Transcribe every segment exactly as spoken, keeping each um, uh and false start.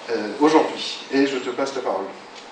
euh, aujourd'hui. Et je te passe la parole.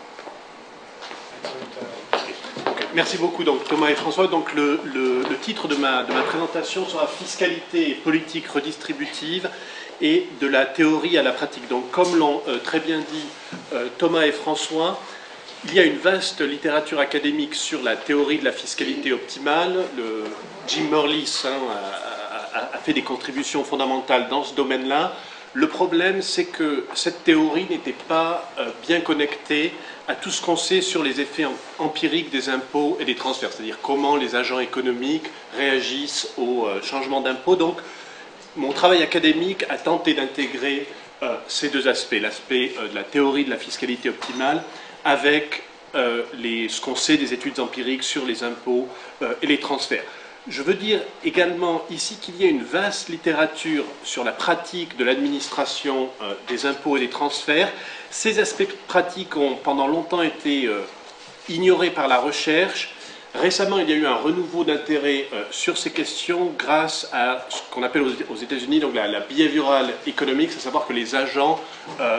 Merci beaucoup, donc, Thomas et François. Donc, le, le, le titre de ma, de ma présentation sera « Fiscalité et politique redistributive et de la théorie à la pratique ». Donc, comme l'ont euh, très bien dit euh, Thomas et François, il y a une vaste littérature académique sur la théorie de la fiscalité optimale. Le, Jim Mirrlees hein, a, a, a fait des contributions fondamentales dans ce domaine-là. Le problème, c'est que cette théorie n'était pas euh, bien connectée à tout ce qu'on sait sur les effets empiriques des impôts et des transferts, c'est-à-dire comment les agents économiques réagissent au euh, changement d'impôt. Donc, mon travail académique a tenté d'intégrer euh, ces deux aspects, l'aspect euh, de la théorie de la fiscalité optimale avec euh, les, ce qu'on sait des études empiriques sur les impôts euh, et les transferts. Je veux dire également ici qu'il y a une vaste littérature sur la pratique de l'administration euh, des impôts et des transferts. Ces aspects pratiques ont pendant longtemps été euh, ignorés par la recherche. Récemment, il y a eu un renouveau d'intérêt euh, sur ces questions grâce à ce qu'on appelle aux, aux États-Unis donc la, la behavioral economics, à savoir que les agents euh,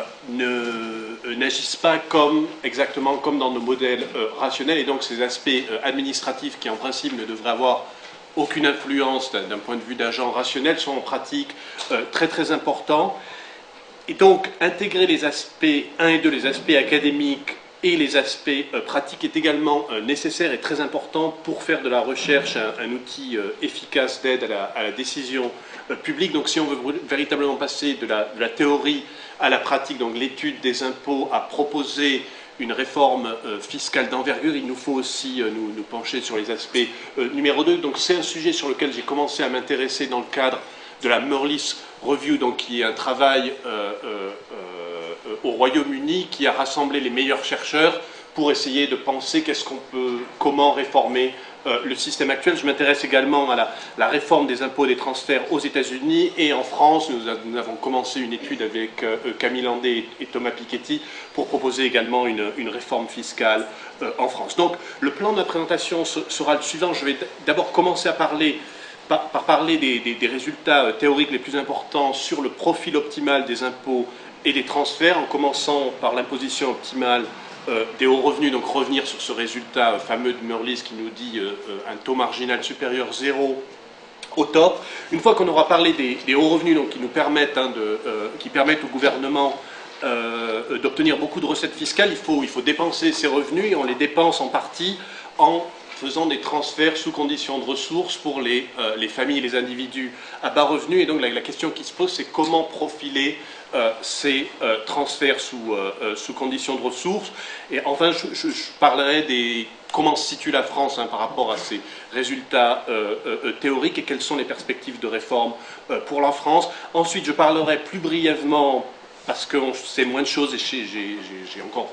n'agissent pas comme, exactement comme dans nos modèles euh, rationnels, et donc ces aspects euh, administratifs qui en principe ne devraient avoir aucune influence d'un point de vue d'agent rationnel sont en pratique euh, très très importants. Et donc intégrer les aspects un et deux, les aspects académiques et les aspects euh, pratiques est également euh, nécessaire et très important pour faire de la recherche un, un outil euh, efficace d'aide à la, à la décision euh, publique. Donc si on veut véritablement passer de la, de la théorie à la pratique, donc l'étude des impôts, à proposer une réforme euh, fiscale d'envergure, il nous faut aussi euh, nous, nous pencher sur les aspects euh, numéro deux. Donc c'est un sujet sur lequel j'ai commencé à m'intéresser dans le cadre de la Mirrlees Review, donc qui est un travail euh, euh, euh, au Royaume-Uni qui a rassemblé les meilleurs chercheurs pour essayer de penser qu'est-ce qu'on peut, comment réformer euh, le système actuel. Je m'intéresse également à la, la réforme des impôts et des transferts aux États-Unis et en France. Nous, a, nous avons commencé une étude avec euh, Camille Landé et, et Thomas Piketty pour proposer également une, une réforme fiscale euh, en France. Donc le plan de ma présentation sera le suivant. Je vais d'abord commencer à parler Par, par parler des, des, des résultats théoriques les plus importants sur le profil optimal des impôts et des transferts, en commençant par l'imposition optimale euh, des hauts revenus, donc revenir sur ce résultat fameux de Mirrlees qui nous dit euh, un taux marginal supérieur zéro au top. Une fois qu'on aura parlé des, des hauts revenus, donc qui nous permettent, hein, de, euh, qui permettent au gouvernement euh, d'obtenir beaucoup de recettes fiscales, il faut, il faut dépenser ces revenus et on les dépense en partie en faisant des transferts sous conditions de ressources pour les, euh, les familles et les individus à bas revenus. Et donc la, la question qui se pose, c'est comment profiler euh, ces euh, transferts sous, euh, sous conditions de ressources. Et enfin, je, je, je parlerai des comment se situe la France hein, par rapport à ces résultats euh, euh, théoriques et quelles sont les perspectives de réforme euh, pour la France. Ensuite, je parlerai plus brièvement, parce que c'est moins de choses et j'ai encore...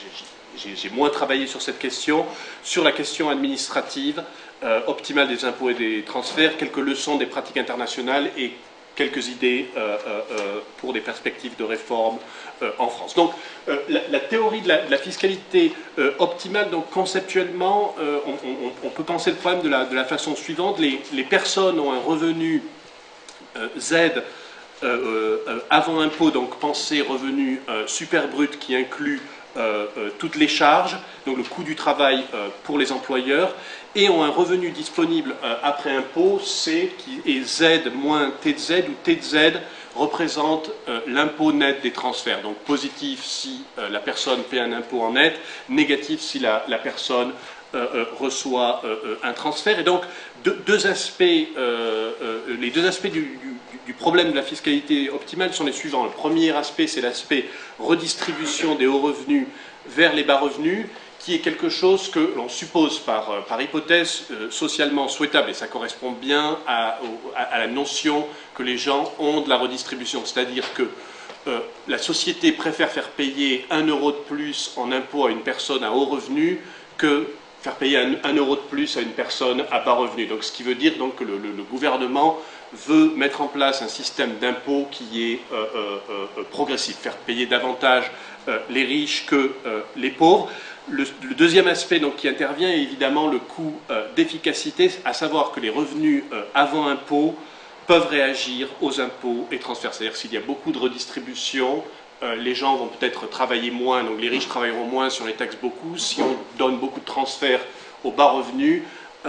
j'ai moins travaillé sur cette question, sur la question administrative euh, optimale des impôts et des transferts, quelques leçons des pratiques internationales et quelques idées euh, euh, pour des perspectives de réforme euh, en France. Donc euh, la, la théorie de la, de la fiscalité euh, optimale, donc conceptuellement, euh, on, on, on peut penser le problème de la, de la façon suivante. Les, les personnes ont un revenu euh, Z euh, euh, avant impôt, donc pensez revenu euh, super brut qui inclut Euh, euh, toutes les charges, donc le coût du travail euh, pour les employeurs, et ont un revenu disponible euh, après impôt, C, qui est Z moins T de Z, où T de Z représente euh, l'impôt net des transferts. Donc positif si euh, la personne paie un impôt en net, négatif si la, la personne euh, euh, reçoit euh, un transfert. Et donc deux, deux aspects, euh, euh, les deux aspects du, du du problème de la fiscalité optimale sont les suivants. Le premier aspect, c'est l'aspect redistribution des hauts revenus vers les bas revenus, qui est quelque chose que l'on suppose par, par hypothèse euh, socialement souhaitable, et ça correspond bien à, à, à la notion que les gens ont de la redistribution, c'est-à-dire que euh, la société préfère faire payer un euro de plus en impôt à une personne à haut revenu que faire payer un, un euro de plus à une personne à bas revenu. Donc, ce qui veut dire donc, que le, le, le gouvernement veut mettre en place un système d'impôt qui est euh, euh, euh, progressif, faire payer davantage euh, les riches que euh, les pauvres. Le, le deuxième aspect donc, qui intervient est évidemment le coût euh, d'efficacité, à savoir que les revenus euh, avant impôt peuvent réagir aux impôts et transferts. C'est-à-dire que s'il y a beaucoup de redistribution, euh, les gens vont peut-être travailler moins, donc les riches travailleront moins si on les taxe beaucoup. Si on donne beaucoup de transferts aux bas revenus,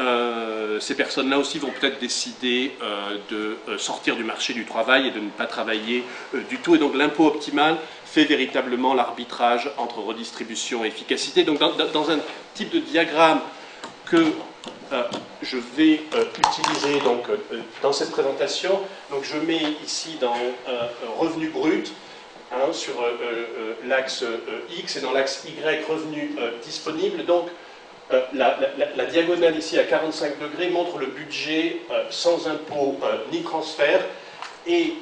euh, ces personnes-là aussi vont peut-être décider euh, de euh, sortir du marché du travail et de ne pas travailler euh, du tout. Et donc l'impôt optimal fait véritablement l'arbitrage entre redistribution et efficacité. Donc dans, dans un type de diagramme que euh, je vais euh, utiliser donc, euh, dans cette présentation, donc je mets ici dans euh, revenu brut, hein, sur euh, euh, l'axe euh, X, et dans l'axe Y, revenu euh, disponible. Donc euh, la, la, la diagonale ici à quarante-cinq degrés montre le budget euh, sans impôt euh, ni transfert. Et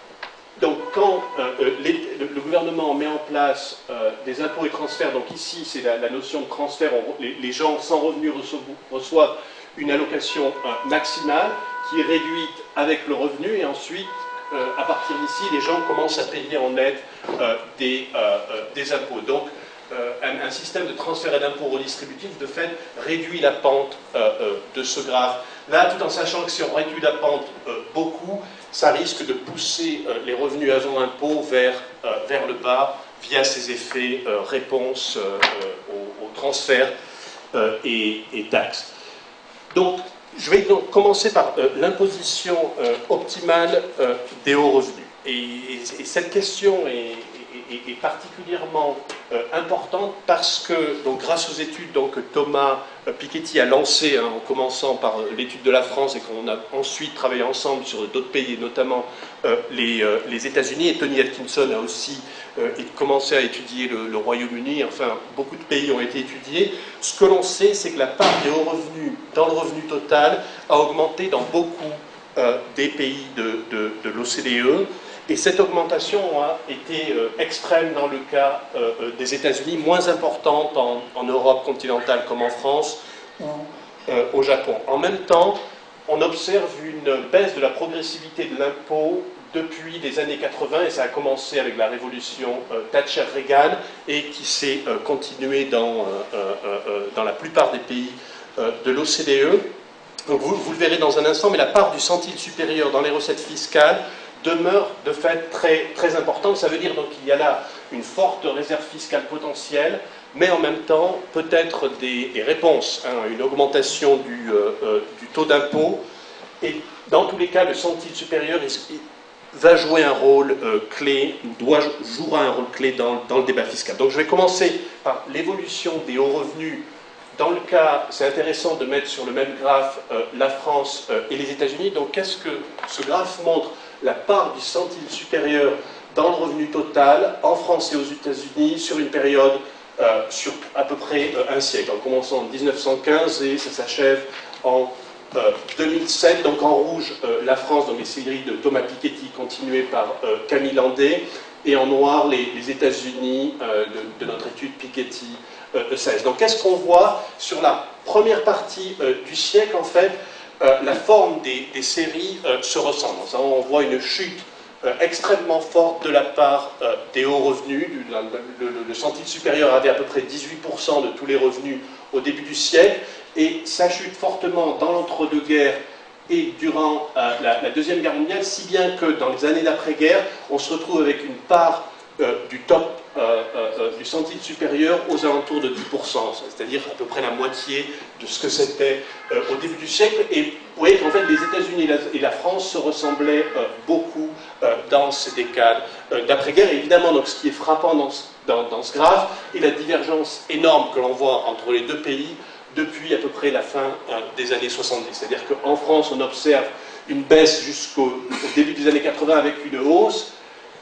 donc quand euh, les, le, le gouvernement met en place euh, des impôts et transferts, donc ici c'est la, la notion de transfert, on, les, les gens sans revenus reçoivent, reçoivent une allocation euh, maximale qui est réduite avec le revenu, et ensuite euh, à partir d'ici les gens commencent à payer en net euh, des, euh, euh, des impôts. Donc euh, un, un système de transfert et d'impôts redistributifs de fait réduit la pente euh, euh, de ce graphe. Là, tout en sachant que si on réduit la pente euh, beaucoup, ça risque de pousser euh, les revenus avant impôt vers, euh, vers le bas via ces effets euh, réponse euh, euh, aux, aux transferts euh, et, et taxes. Donc, je vais donc commencer par euh, l'imposition euh, optimale euh, des hauts revenus. Et, et, et cette question est, est, est particulièrement euh, importante parce que, donc, grâce aux études donc, que Thomas euh, Piketty a lancées, hein, en commençant par euh, l'étude de la France, et qu'on a ensuite travaillé ensemble sur d'autres pays, et notamment euh, les, euh, les États-Unis, et Tony Atkinson a aussi euh, commencé à étudier le, le Royaume-Uni, enfin, beaucoup de pays ont été étudiés. Ce que l'on sait, c'est que la part des hauts revenus dans le revenu total a augmenté dans beaucoup euh, des pays de, de, de l'O C D E. Et cette augmentation a été euh, extrême dans le cas euh, des États-Unis, moins importante en, en Europe continentale comme en France ou euh, au Japon. En même temps, on observe une baisse de la progressivité de l'impôt depuis les années quatre-vingt, et ça a commencé avec la révolution euh, Thatcher-Reagan, et qui s'est euh, continué dans, euh, euh, dans la plupart des pays euh, de l'O C D E. Donc vous, vous le verrez dans un instant, mais la part du centile supérieur dans les recettes fiscales demeure de fait très, très importante. Ça veut dire donc qu'il y a là une forte réserve fiscale potentielle, mais en même temps peut-être des, des réponses, hein, une augmentation du, euh, euh, du taux d'impôt. Et dans tous les cas, le centile supérieur il, il va jouer un rôle euh, clé, doit, jouera un rôle clé dans, dans le débat fiscal. Donc je vais commencer par l'évolution des hauts revenus. Dans le cas, c'est intéressant de mettre sur le même graphe euh, la France euh, et les États-Unis. Donc qu'est-ce que ce graphe montre? La part du centile supérieur dans le revenu total en France et aux États-Unis sur une période, euh, sur à peu près euh, un siècle, en commençant en mille neuf cent quinze et ça s'achève en euh, deux mille sept. Donc en rouge, euh, la France, dans les séries de Thomas Piketty, continuées par euh, Camille Landé, et en noir, les, les États-Unis euh, de, de notre étude Piketty euh, seize. Donc qu'est-ce qu'on voit sur la première partie euh, du siècle, en fait? Euh, la forme des, des séries euh, se ressemble. On voit une chute euh, extrêmement forte de la part euh, des hauts revenus. Du, la, le, le, le centile supérieur avait à peu près dix-huit pour cent de tous les revenus au début du siècle, et ça chute fortement dans l'entre-deux-guerres et durant euh, la, la Deuxième Guerre mondiale, si bien que dans les années d'après-guerre, on se retrouve avec une part euh, du top euh, euh, du centile supérieur aux alentours de dix pour cent, c'est-à-dire à peu près la moitié de ce que c'était euh, au début du siècle. Et vous voyez qu'en fait les États-Unis et la, et la France se ressemblaient euh, beaucoup euh, dans ces décades euh, d'après-guerre. Et évidemment, donc, ce qui est frappant dans ce, dans, dans ce graphe est la divergence énorme que l'on voit entre les deux pays depuis à peu près la fin euh, des années soixante-dix. C'est-à-dire qu'en France, on observe une baisse jusqu'au début des années quatre-vingts avec une hausse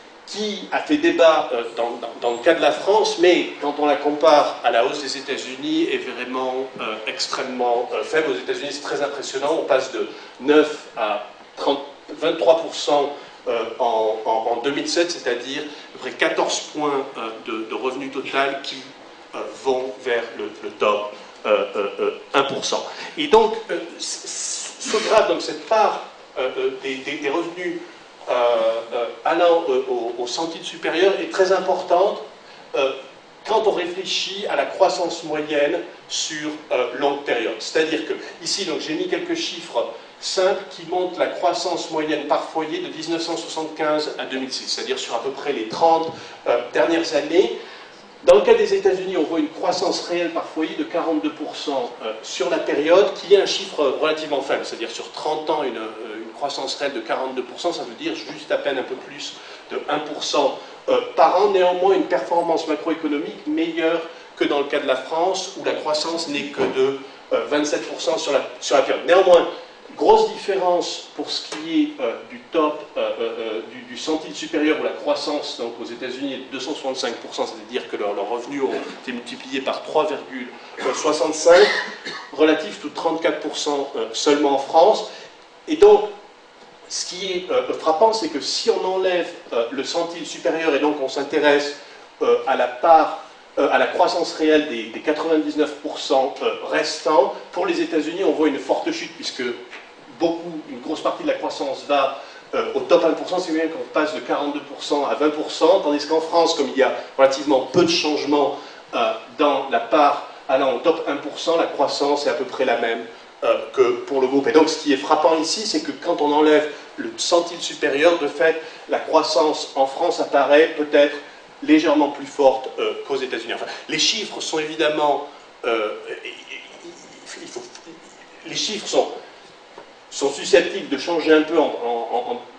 qui a fait débat euh, dans, dans, dans le cas de la France, mais quand on la compare à la hausse des États-Unis, est vraiment euh, extrêmement euh, faible. Aux États-Unis, c'est très impressionnant. On passe de neuf à trente, vingt-trois pour cent euh, en, en, en deux mille sept, c'est-à-dire à peu près quatorze points euh, de, de revenu total qui euh, vont vers le, le top euh, euh, un pour cent. Et donc, euh, ce graphe, donc cette part euh, des, des, des revenus Euh, euh, allant euh, au, au centile supérieur est très importante euh, quand on réfléchit à la croissance moyenne sur euh, longue période. C'est-à-dire que, ici, donc j'ai mis quelques chiffres simple qui montre la croissance moyenne par foyer de mille neuf cent soixante-quinze à deux mille six, c'est-à-dire sur à peu près les trente euh, dernières années. Dans le cas des États-Unis, on voit une croissance réelle par foyer de quarante-deux pour cent euh, sur la période, qui est un chiffre relativement faible, c'est-à-dire sur trente ans, une, euh, une croissance réelle de quarante-deux pour cent, ça veut dire juste à peine un peu plus de un pour cent euh, par an, néanmoins une performance macroéconomique meilleure que dans le cas de la France, où la croissance n'est que de euh, vingt-sept pour cent sur la, sur la période. Néanmoins, grosse différence pour ce qui est euh, du top, euh, euh, du, du centile supérieur, où la croissance donc, aux États-Unis est de deux cent soixante-cinq pour cent, c'est-à-dire que leurs leur revenus ont été multipliés par trois virgule soixante-cinq, relatif tout trente-quatre pour cent euh, seulement en France. Et donc, ce qui est euh, frappant, c'est que si on enlève euh, le centile supérieur et donc on s'intéresse euh, à la part à la croissance réelle des, des quatre-vingt-dix-neuf pour cent restants, pour les États-Unis, on voit une forte chute, puisque beaucoup, une grosse partie de la croissance va euh, au top un pour cent, c'est bien qu'on passe de quarante-deux pour cent à vingt pour cent, tandis qu'en France, comme il y a relativement peu de changements euh, dans la part allant au top un pour cent, la croissance est à peu près la même euh, que pour le groupe. Et donc ce qui est frappant ici, c'est que quand on enlève le centile supérieur, de fait, la croissance en France apparaît peut-être légèrement plus forte euh, qu'aux États-Unis. Enfin, les chiffres sont évidemment... Euh, il faut, les chiffres sont, sont susceptibles de changer un peu en, en, en,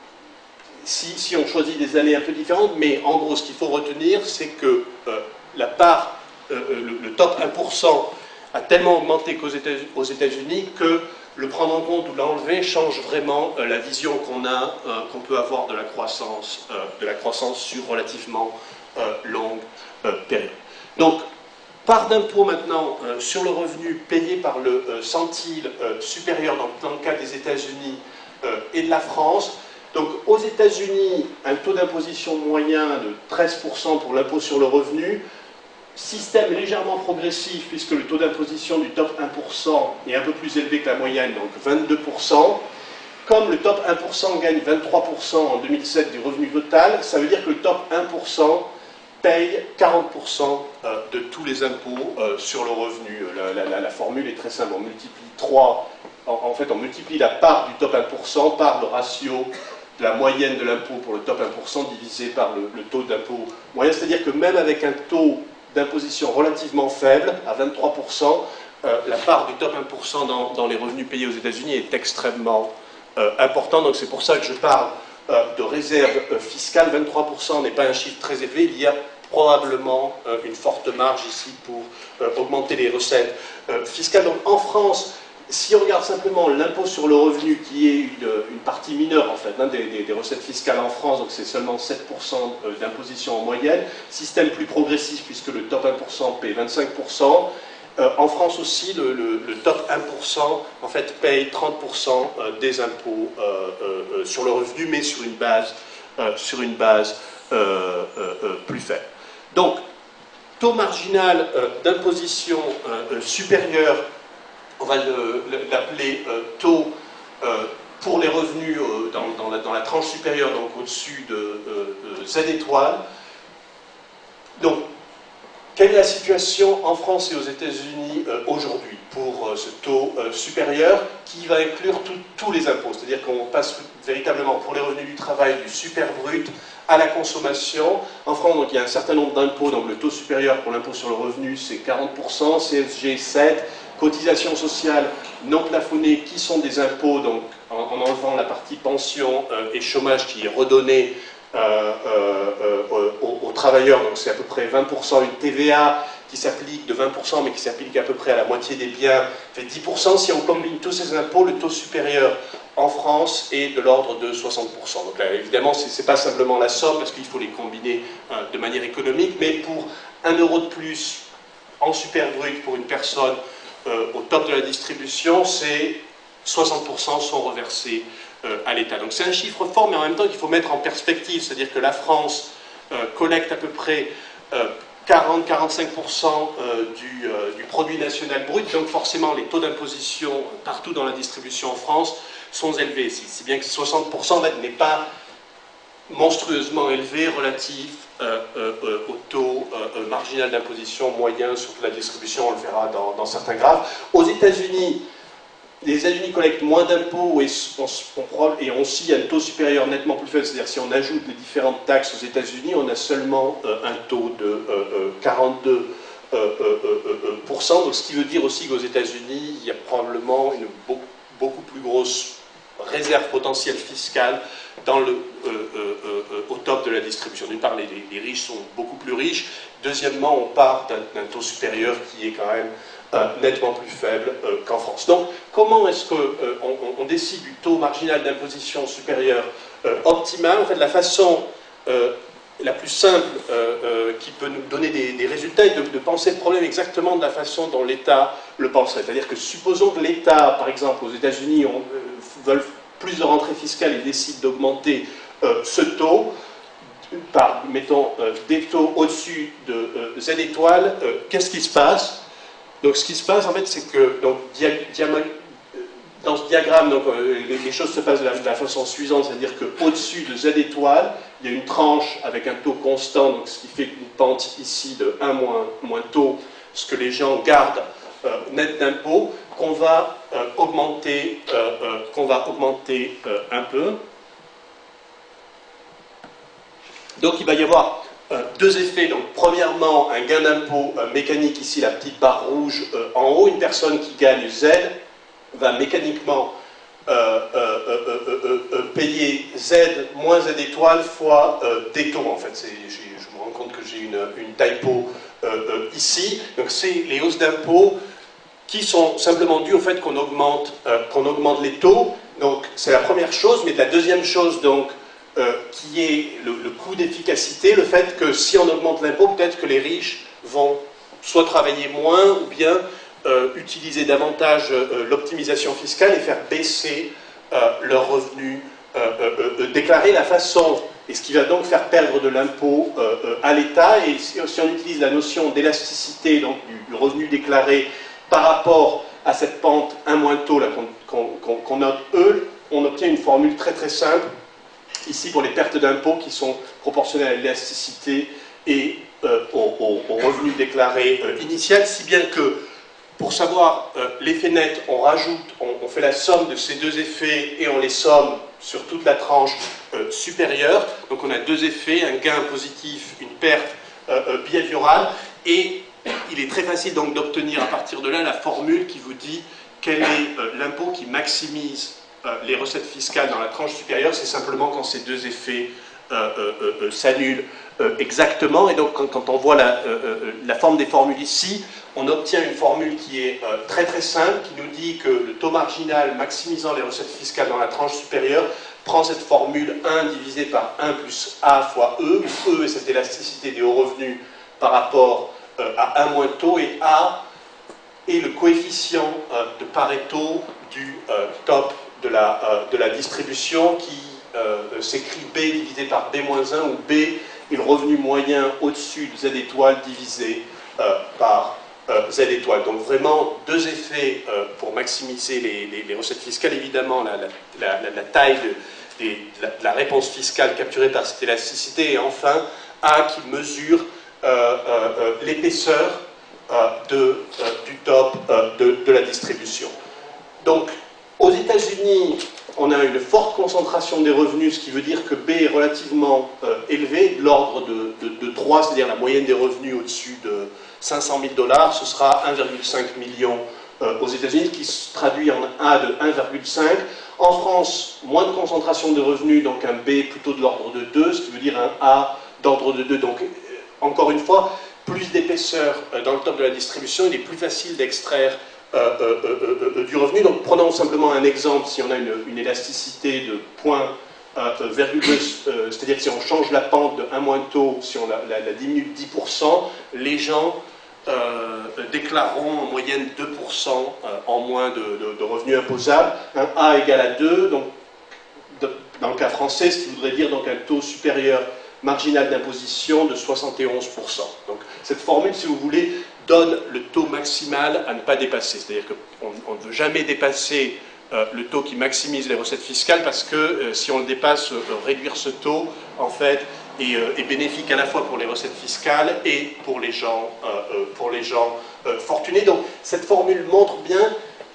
si, si on choisit des années un peu différentes, mais en gros, ce qu'il faut retenir, c'est que euh, la part, euh, le, le top un pour cent a tellement augmenté qu'aux États-Unis, aux États-Unis que le prendre en compte ou l'enlever change vraiment euh, la vision qu'on a, euh, qu'on peut avoir de la croissance, euh, de la croissance sur relativement Euh, longue euh, période. Donc, part d'impôt maintenant euh, sur le revenu payé par le euh, centile euh, supérieur dans, dans le cas des États-Unis euh, et de la France. Donc, aux États-Unis, un taux d'imposition moyen de treize pour cent pour l'impôt sur le revenu, système légèrement progressif puisque le taux d'imposition du top un pour cent est un peu plus élevé que la moyenne, donc vingt-deux pour cent. Comme le top un pour cent gagne vingt-trois pour cent en deux mille sept du revenu total, ça veut dire que le top un pour cent paye quarante pour cent de tous les impôts sur le revenu. La, la, la formule est très simple, on multiplie trois, en, en fait on multiplie la part du top un pour cent par le ratio de la moyenne de l'impôt pour le top un pour cent divisé par le, le taux d'impôt moyen, c'est-à-dire que même avec un taux d'imposition relativement faible, à vingt-trois pour cent, euh, la part du top un pour cent dans, dans les revenus payés aux États-Unis est extrêmement euh, important, donc c'est pour ça que je parle de réserve fiscale. Vingt-trois pour cent n'est pas un chiffre très élevé, il y a probablement une forte marge ici pour augmenter les recettes fiscales. Donc en France, si on regarde simplement l'impôt sur le revenu, qui est une, une partie mineure en fait, hein, des, des, des recettes fiscales en France, donc c'est seulement sept pour cent d'imposition en moyenne, système plus progressif puisque le top un pour cent paye vingt-cinq pour cent. Euh, en France aussi, le, le, le top un pour cent en fait, paye trente pour cent des impôts euh, euh, sur le revenu, mais sur une base, euh, sur une base euh, euh, plus faible. Donc, taux marginal euh, d'imposition euh, supérieur, on va l'appeler euh, taux euh, pour les revenus euh, dans, dans, la, dans la tranche supérieure, donc au-dessus de, de, de Z étoiles. Donc, quelle est la situation en France et aux États-Unis euh, aujourd'hui pour euh, ce taux euh, supérieur qui va inclure tous les impôts? C'est-à-dire qu'on passe véritablement pour les revenus du travail du super brut à la consommation. En France, donc, il y a un certain nombre d'impôts, donc le taux supérieur pour l'impôt sur le revenu c'est quarante pour cent, C S G sept pour cent, cotisations sociales non plafonnées qui sont des impôts, donc en, en enlevant la partie pension euh, et chômage qui est redonnée Euh, euh, euh, aux, aux travailleurs, donc c'est à peu près vingt pour cent, une T V A qui s'applique de vingt pour cent mais qui s'applique à peu près à la moitié des biens, fait dix pour cent. Si on combine tous ces impôts, le taux supérieur en France est de l'ordre de soixante pour cent. Donc là, évidemment, ce n'est pas simplement la somme parce qu'il faut les combiner euh, de manière économique, mais pour un euro de plus en super brut pour une personne euh, au top de la distribution, c'est soixante pour cent sont reversés Euh, à l'État. Donc c'est un chiffre fort, mais en même temps qu'il faut mettre en perspective, c'est-à-dire que la France euh, collecte à peu près euh, quarante à quarante-cinq pour cent euh, du, euh, du produit national brut, donc forcément les taux d'imposition partout dans la distribution en France sont élevés, si, si bien que soixante pour cent n'est pas monstrueusement élevé relatif euh, euh, au taux euh, marginal d'imposition moyen sur toute la distribution, on le verra dans, dans certains graphes. Aux États-Unis, les États-Unis collectent moins d'impôts et, et ont aussi un taux supérieur nettement plus faible, c'est-à-dire si on ajoute les différentes taxes aux États-Unis, on a seulement euh, un taux de euh, euh, quarante-deux pour cent, donc ce qui veut dire aussi qu'aux États-Unis, il y a probablement une beaucoup, beaucoup plus grosse réserve potentielle fiscale dans le, euh, euh, euh, au top de la distribution. D'une part, les, les riches sont beaucoup plus riches. Deuxièmement, on part d'un taux supérieur qui est quand même euh, nettement plus faible euh, qu'en France. Donc, comment est-ce qu'on euh, on, on décide du taux marginal d'imposition supérieur euh, optimal? En fait, la façon euh, la plus simple euh, euh, qui peut nous donner des, des résultats est de, de penser le problème exactement de la façon dont l'État le penserait. C'est-à-dire que supposons que l'État, par exemple, aux États-Unis, euh, veulent plus de rentrées fiscales et décide d'augmenter euh, ce taux par, mettons, euh, des taux au-dessus de euh, Z étoiles, euh, qu'est-ce qui se passe? Donc ce qui se passe, en fait, c'est que donc, dia diama dans ce diagramme, donc, euh, les, les choses se passent de la, de la façon suivante, c'est-à-dire qu'au-dessus de Z étoiles, il y a une tranche avec un taux constant, donc ce qui fait une pente ici de un moins, moins taux, ce que les gens gardent euh, net d'impôts, qu'on va euh, augmenter, euh, euh, qu'on va augmenter euh, un peu. Donc il va y avoir euh, deux effets. Donc premièrement, un gain d'impôt euh, mécanique, ici la petite barre rouge euh, en haut. Une personne qui gagne Z va mécaniquement euh, euh, euh, euh, euh, payer Z moins Z étoile fois euh, des taux. En fait, je me rends compte que j'ai une, une typo euh, euh, ici. Donc c'est les hausses d'impôts qui sont simplement dues au fait qu'on augmente, euh, qu'on augmente les taux. Donc c'est la première chose, mais la deuxième chose, donc, euh, qui est le, le coût d'efficacité, le fait que si on augmente l'impôt, peut-être que les riches vont soit travailler moins, ou bien euh, utiliser davantage euh, l'optimisation fiscale et faire baisser euh, leurs revenus euh, euh, euh, déclarés, la façon, et ce qui va donc faire perdre de l'impôt euh, euh, à l'État. Et si, si on utilise la notion d'élasticité, donc du, du revenu déclaré, par rapport à cette pente un moins taux qu'on qu'on, qu'on note E, on obtient une formule très très simple, ici pour les pertes d'impôts qui sont proportionnelles à l'élasticité et euh, au, au, au revenu déclaré euh, initial, si bien que pour savoir euh, l'effet net, on rajoute, on, on fait la somme de ces deux effets et on les somme sur toute la tranche euh, supérieure. Donc on a deux effets, un gain positif, une perte euh, euh, behaviorale, et il est très facile donc d'obtenir à partir de là la formule qui vous dit quel est euh, l'impôt qui maximise euh, les recettes fiscales dans la tranche supérieure. C'est simplement quand ces deux effets euh, euh, euh, s'annulent euh, exactement. Et donc quand, quand on voit la, euh, la forme des formules ici, on obtient une formule qui est euh, très très simple, qui nous dit que le taux marginal maximisant les recettes fiscales dans la tranche supérieure prend cette formule un divisé par un plus A fois E, où E est cette élasticité des hauts revenus par rapport à un moins taux, et A est le coefficient euh, de Pareto du euh, top de la, euh, de la distribution qui euh, s'écrit B divisé par B moins un, où B est le revenu moyen au-dessus de Z étoile divisé euh, par euh, Z étoile. Donc vraiment deux effets euh, pour maximiser les, les, les recettes fiscales. Évidemment la, la, la, la taille de, de, la, de la réponse fiscale capturée par cette élasticité, et enfin A qui mesure Euh, euh, l'épaisseur euh, euh, du top euh, de, de la distribution. Donc, aux États-Unis, on a une forte concentration des revenus, ce qui veut dire que B est relativement euh, élevé, de l'ordre de, de, de trois, c'est-à-dire la moyenne des revenus au-dessus de cinq cent mille dollars, ce sera un virgule cinq million euh, aux États-Unis, qui se traduit en A de un virgule cinq. En France, moins de concentration de revenus, donc un B plutôt de l'ordre de deux, ce qui veut dire un A d'ordre de deux. Donc, encore une fois, plus d'épaisseur dans le top de la distribution, il est plus facile d'extraire euh, euh, euh, euh, du revenu. Donc prenons simplement un exemple, si on a une, une élasticité de point euh, virgule deux, euh, c'est-à-dire que si on change la pente de un moins taux, si on la, la, la diminue de dix pour cent, les gens euh, déclareront en moyenne deux pour cent euh, en moins de, de, de revenus imposables. Un A égale à deux, donc de, dans le cas français, ce qui voudrait dire donc un taux supérieur marginal d'imposition de soixante et onze pour cent. Donc cette formule, si vous voulez, donne le taux maximal à ne pas dépasser. C'est-à-dire qu'on on ne veut jamais dépasser euh, le taux qui maximise les recettes fiscales, parce que euh, si on le dépasse, euh, réduire ce taux, en fait, est, euh, est bénéfique à la fois pour les recettes fiscales et pour les gens, euh, euh, pour les gens euh, fortunés. Donc cette formule montre bien que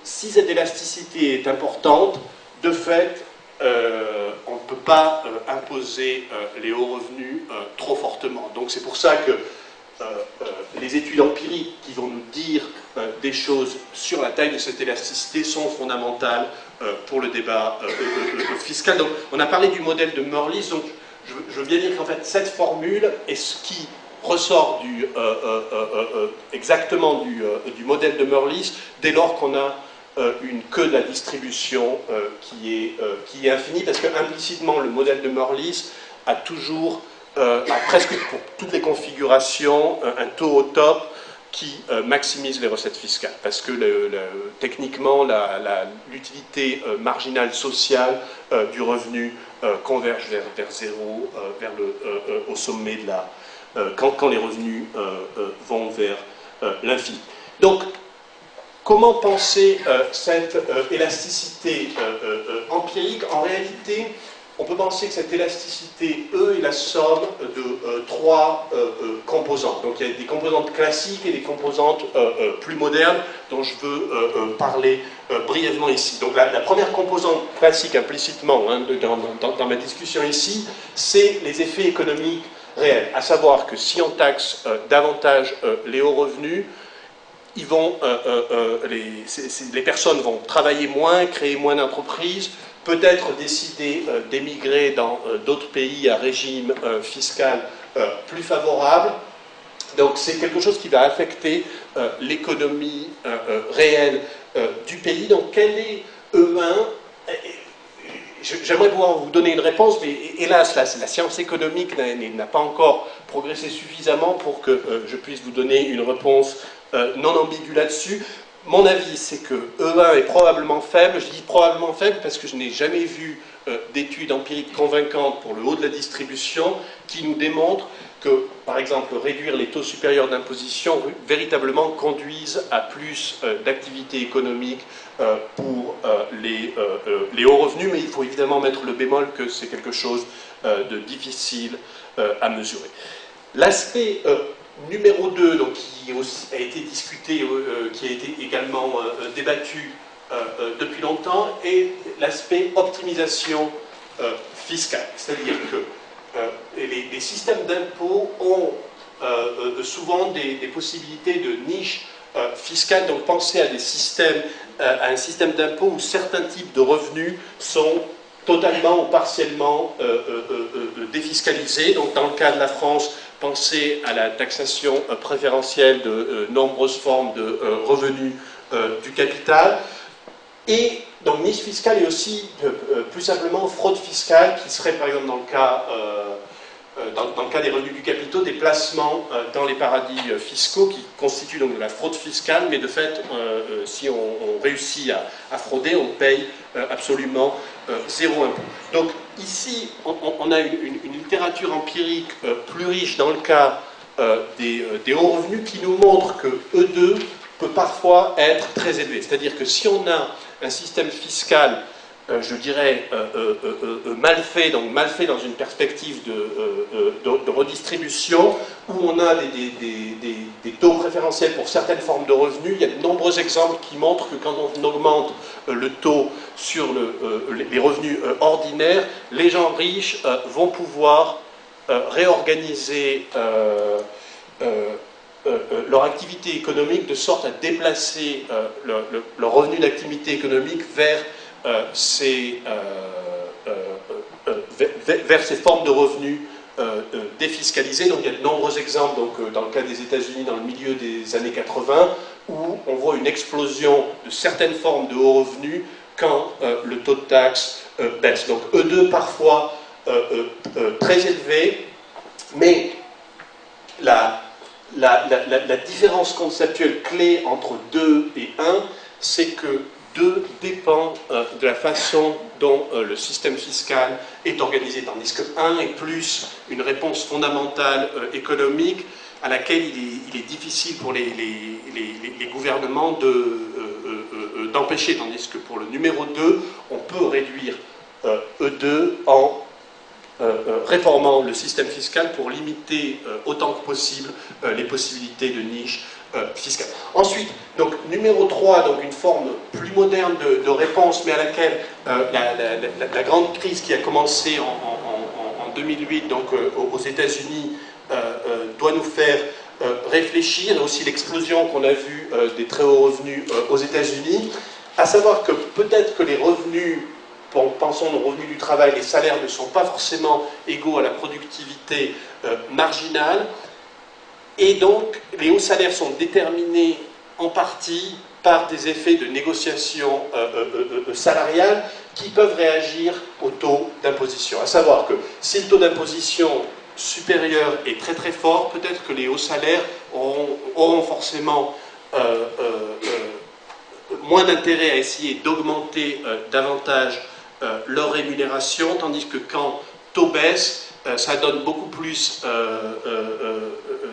si cette élasticité est importante, de fait, euh, on ne peut pas euh, imposer euh, les hauts revenus euh, trop fortement. Donc c'est pour ça que euh, euh, les études empiriques qui vont nous dire euh, des choses sur la taille de cette élasticité sont fondamentales euh, pour le débat euh, euh, euh, fiscal. Donc on a parlé du modèle de Mirrlees, donc je, je veux bien dire qu'en fait cette formule est ce qui ressort du, euh, euh, euh, euh, exactement du, euh, du modèle de Mirrlees dès lors qu'on a euh, une queue de la distribution euh, qui, est, euh, qui est infinie, parce que implicitement le modèle de Mirrlees a toujours, euh, a presque pour toutes les configurations, un, un taux au top qui euh, maximise les recettes fiscales, parce que le, le, techniquement l'utilité euh, marginale sociale euh, du revenu euh, converge vers, vers zéro, euh, vers le, euh, au sommet de la... Euh, quand, quand les revenus euh, euh, vont vers euh, l'infini. Donc, comment penser euh, cette euh, élasticité euh, euh, empirique? En réalité, on peut penser que cette élasticité E est la somme de euh, trois euh, euh, composantes. Donc, il y a des composantes classiques et des composantes euh, euh, plus modernes dont je veux euh, euh, parler euh, brièvement ici. Donc, la, la première composante classique, implicitement, hein, de, dans, dans, dans ma discussion ici, c'est les effets économiques réel, à savoir que si on taxe euh, davantage euh, les hauts revenus, ils vont, euh, euh, euh, les, c est, c est, les personnes vont travailler moins, créer moins d'entreprises, peut-être décider euh, d'émigrer dans euh, d'autres pays à régime euh, fiscal euh, plus favorable. Donc c'est quelque chose qui va affecter euh, l'économie euh, euh, réelle euh, du pays. Donc quel est E un? J'aimerais pouvoir vous donner une réponse, mais hélas, la, la science économique n'a pas encore progressé suffisamment pour que euh, je puisse vous donner une réponse euh, non ambiguë là-dessus. Mon avis, c'est que E un est probablement faible. Je dis probablement faible parce que je n'ai jamais vu euh, d'études empiriques convaincantes pour le haut de la distribution qui nous démontrent que, par exemple, réduire les taux supérieurs d'imposition véritablement conduisent à plus euh, d'activité économique euh, pour euh, les, euh, euh, les hauts revenus, mais il faut évidemment mettre le bémol que c'est quelque chose euh, de difficile euh, à mesurer. L'aspect euh, numéro deux, donc, qui aussi a été discuté, euh, qui a été également euh, débattu euh, euh, depuis longtemps, est l'aspect optimisation euh, fiscale, c'est-à-dire que Euh, les, les systèmes d'impôts ont euh, euh, souvent des, des possibilités de niche euh, fiscale. Donc pensez à des systèmes, euh, à un système d'impôt où certains types de revenus sont totalement ou partiellement euh, euh, euh, défiscalisés. Donc dans le cas de la France, pensez à la taxation euh, préférentielle de euh, nombreuses formes de euh, revenus euh, du capital. Et donc niche fiscale et aussi euh, plus simplement fraude fiscale qui serait par exemple dans le cas, euh, dans, dans le cas des revenus du capital, des placements euh, dans les paradis euh, fiscaux qui constituent donc de la fraude fiscale, mais de fait euh, si on, on réussit à, à frauder, on paye euh, absolument euh, zéro impôt. Donc ici on, on a une, une, une littérature empirique euh, plus riche dans le cas euh, des, euh, des hauts revenus qui nous montre que E deux peut parfois être très élevé. C'est-à-dire que si on a un système fiscal, euh, je dirais, euh, euh, euh, euh, mal fait, donc mal fait dans une perspective de, euh, de, de redistribution, où on a des, des, des, des taux préférentiels pour certaines formes de revenus, il y a de nombreux exemples qui montrent que quand on augmente euh, le taux sur le, euh, les revenus euh, ordinaires, les gens riches euh, vont pouvoir euh, réorganiser euh, euh, Euh, euh, leur activité économique de sorte à déplacer euh, leur, leur, leur revenu d'activité économique vers, euh, ces, euh, euh, euh, vers, vers ces formes de revenus euh, euh, défiscalisés. Donc il y a de nombreux exemples donc, euh, dans le cas des États-Unis dans le milieu des années quatre-vingt où on voit une explosion de certaines formes de hauts revenus quand euh, le taux de taxe euh, baisse. Donc E deux parfois euh, euh, euh, très élevé, mais la La, la, la différence conceptuelle clé entre deux et un, c'est que deux dépend euh, de la façon dont euh, le système fiscal est organisé, tandis que un est plus une réponse fondamentale euh, économique à laquelle il est, il est difficile pour les, les, les, les gouvernements de, euh, euh, d'empêcher, tandis que pour le numéro deux, on peut réduire euh, E deux en euh, euh, réformant le système fiscal pour limiter euh, autant que possible euh, les possibilités de niche euh, fiscale. Ensuite, donc, numéro trois, donc une forme plus moderne de, de réponse, mais à laquelle euh, la, la, la, la grande crise qui a commencé en, en, en, en deux mille huit donc, euh, aux États-Unis euh, euh, doit nous faire euh, réfléchir, et aussi l'explosion qu'on a vue euh, des très hauts revenus euh, aux États-Unis, à savoir que peut-être que les revenus, pensons aux revenus du travail, les salaires ne sont pas forcément égaux à la productivité euh, marginale, et donc les hauts salaires sont déterminés en partie par des effets de négociation euh, euh, euh, salariale qui peuvent réagir au taux d'imposition. À savoir que si le taux d'imposition supérieur est très très fort, peut-être que les hauts salaires auront, auront forcément euh, euh, euh, moins d'intérêt à essayer d'augmenter euh, davantage euh, leur rémunération, tandis que quand taux baisse, euh, ça donne beaucoup plus, euh, euh, euh, euh,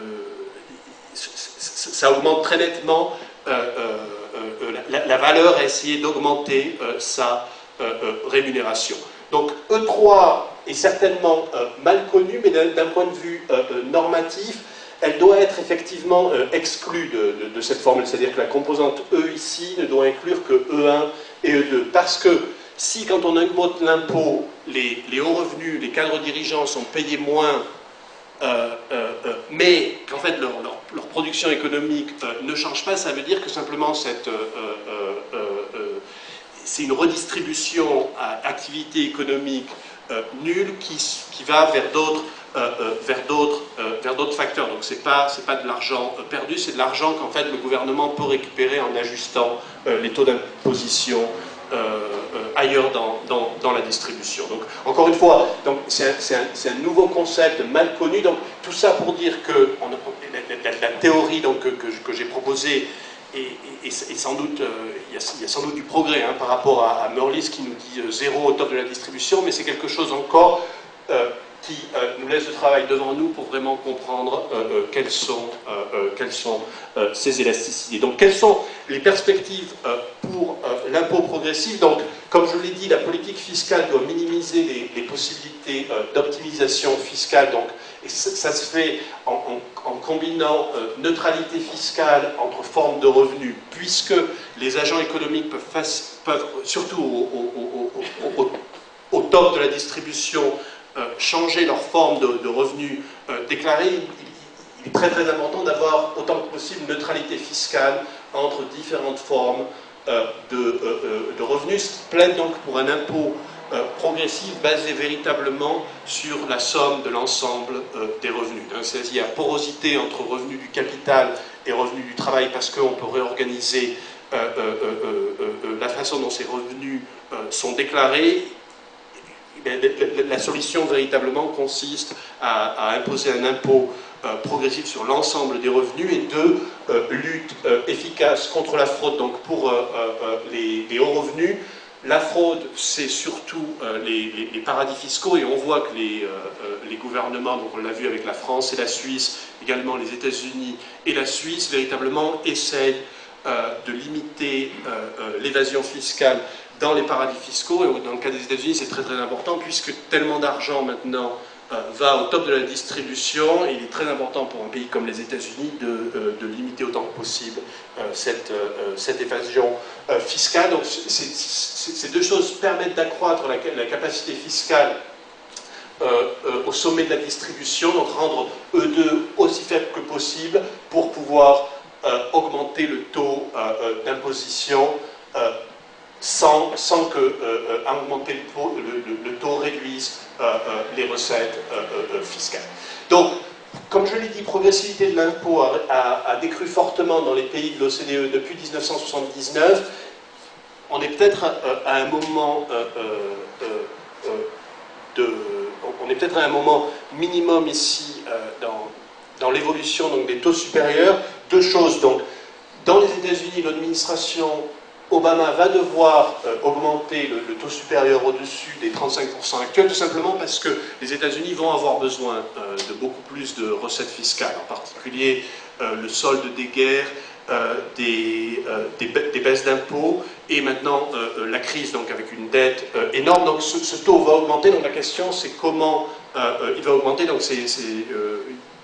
ça augmente très nettement euh, euh, la, la valeur à essayer d'augmenter euh, sa euh, euh, rémunération. Donc E trois est certainement euh, mal connue, mais d'un point de vue euh, normatif, elle doit être effectivement euh, exclue de, de, de cette formule, c'est-à-dire que la composante E ici ne doit inclure que E un et E deux, parce que si quand on augmente l'impôt, les, les hauts revenus, les cadres dirigeants sont payés moins, euh, euh, euh, mais qu'en fait leur, leur, leur production économique euh, ne change pas, ça veut dire que simplement cette... Euh, euh, euh, euh, c'est une redistribution à activité économique euh, nulle qui, qui va vers d'autres euh, euh, vers d'autres euh, vers d'autres facteurs. Donc c'est pas c'est pas de l'argent euh, perdu, c'est de l'argent qu'en fait le gouvernement peut récupérer en ajustant euh, les taux d'imposition euh, euh, ailleurs dans, dans, dans la distribution. Donc encore une fois, donc c'est un, un, un nouveau concept mal connu. Donc tout ça pour dire que on, la, la, la théorie donc que, que, que j'ai proposée Et, et, et sans doute, euh, il, y a, il y a sans doute du progrès hein, par rapport à, à Mirrlees qui nous dit euh, zéro au top de la distribution, mais c'est quelque chose encore euh, qui euh, nous laisse le travail devant nous pour vraiment comprendre euh, euh, quelles sont, euh, euh, quelles sont euh, ces élasticités. Donc, quelles sont les perspectives euh, pour euh, l'impôt progressif? Donc, comme je l'ai dit, la politique fiscale doit minimiser les, les possibilités euh, d'optimisation fiscale. Donc, et ça, ça se fait en, en, en combinant euh, neutralité fiscale entre formes de revenus, puisque les agents économiques peuvent, face, peuvent surtout au, au, au, au, au top de la distribution, euh, changer leur forme de, de revenus euh, déclarés. Il, il est très très important d'avoir autant que possible une neutralité fiscale entre différentes formes euh, de, euh, de revenus, ce qui plaide donc pour un impôt Euh, progressive basée véritablement sur la somme de l'ensemble euh, des revenus. Donc, c'est-à-dire qu'il y a porosité entre revenus du capital et revenus du travail parce qu'on peut réorganiser euh, euh, euh, euh, euh, la façon dont ces revenus euh, sont déclarés. La solution véritablement consiste à, à imposer un impôt euh, progressif sur l'ensemble des revenus et deux, euh, lutte euh, efficace contre la fraude. Donc pour euh, euh, les, les hauts revenus, la fraude, c'est surtout euh, les, les, les paradis fiscaux, et on voit que les, euh, les gouvernements, donc on l'a vu avec la France et la Suisse, également les États-Unis et la Suisse, véritablement essayent euh, de limiter euh, euh, l'évasion fiscale dans les paradis fiscaux. Et dans le cas des États-Unis, c'est très très important, puisque tellement d'argent maintenant euh, va au top de la distribution, et il est très important pour un pays comme les États-Unis de, euh, de limiter autant que possible euh, cette, euh, cette évasion euh, fiscale. Donc c est, c est, ces deux choses permettent d'accroître la, la capacité fiscale euh, euh, au sommet de la distribution, donc rendre E deux aussi faible que possible pour pouvoir euh, augmenter le taux euh, euh, d'imposition euh, sans, sans que euh, euh, augmenter le taux, le, le, le taux réduise euh, euh, les recettes euh, euh, fiscales. Donc, comme je l'ai dit, progressivité de l'impôt a, a, a décru fortement dans les pays de l'O C D E depuis mille neuf cent soixante-dix-neuf. On est peut-être à, à un moment euh, euh, euh, de, on est peut-être à un moment minimum ici euh, dans, dans l'évolution des taux supérieurs. Deux choses donc. Dans les États-Unis, l'administration Obama va devoir euh, augmenter le, le taux supérieur au-dessus des trente-cinq pour cent actuels, tout simplement parce que les États-Unis vont avoir besoin euh, de beaucoup plus de recettes fiscales, en particulier euh, le solde des guerres euh, des, euh, des, des baisses d'impôts et maintenant euh, la crise, donc avec une dette euh, énorme. Donc ce, ce taux va augmenter. Donc la question, c'est comment euh, il va augmenter. Donc c'est euh,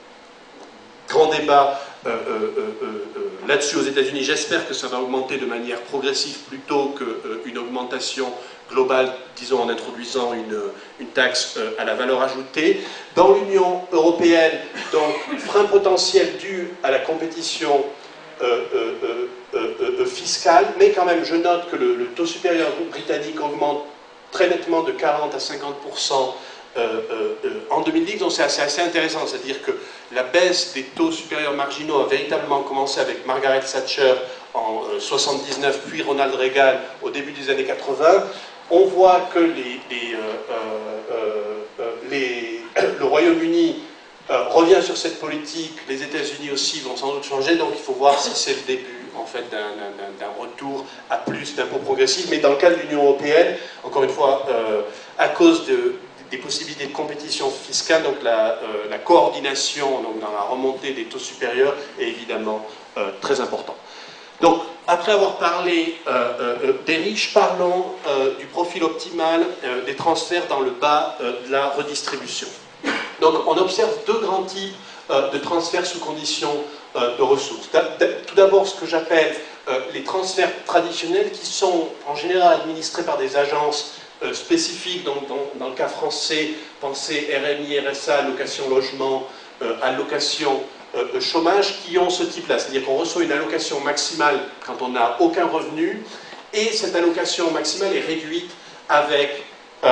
grand débat euh, euh, euh, euh, là-dessus aux États-Unis. J'espère que ça va augmenter de manière progressive plutôt qu'une euh, augmentation globale, disons en introduisant une, une taxe euh, à la valeur ajoutée. Dans l'Union européenne, donc, frein potentiel dû à la compétition euh, euh, euh, euh, fiscale, mais quand même, je note que le, le taux supérieur britannique augmente très nettement de quarante à cinquante pour cent Euh, euh, en deux mille dix, donc c'est assez, assez intéressant, c'est-à-dire que la baisse des taux supérieurs marginaux a véritablement commencé avec Margaret Thatcher en euh, soixante-dix-neuf, puis Ronald Reagan au début des années quatre-vingt. On voit que les, les, euh, euh, les, le Royaume-Uni euh, revient sur cette politique, les États-Unis aussi vont sans doute changer, donc il faut voir si c'est le début en fait d'un retour à plus d'impôts progressifs. Mais dans le cas de l'Union européenne, encore une fois, euh, à cause de des possibilités de compétition fiscale, donc la, euh, la coordination donc dans la remontée des taux supérieurs est évidemment euh, très important. Donc, après avoir parlé euh, euh, des riches, parlons euh, du profil optimal euh, des transferts dans le bas euh, de la redistribution. Donc, on observe deux grands types euh, de transferts sous conditions euh, de ressources. Tout d'abord, ce que j'appelle euh, les transferts traditionnels qui sont en général administrés par des agences Euh, spécifiques, donc dans, dans le cas français, pensez R M I, R S A, allocation logement, euh, allocation euh, chômage, qui ont ce type-là. C'est-à-dire qu'on reçoit une allocation maximale quand on n'a aucun revenu, et cette allocation maximale est réduite avec, euh,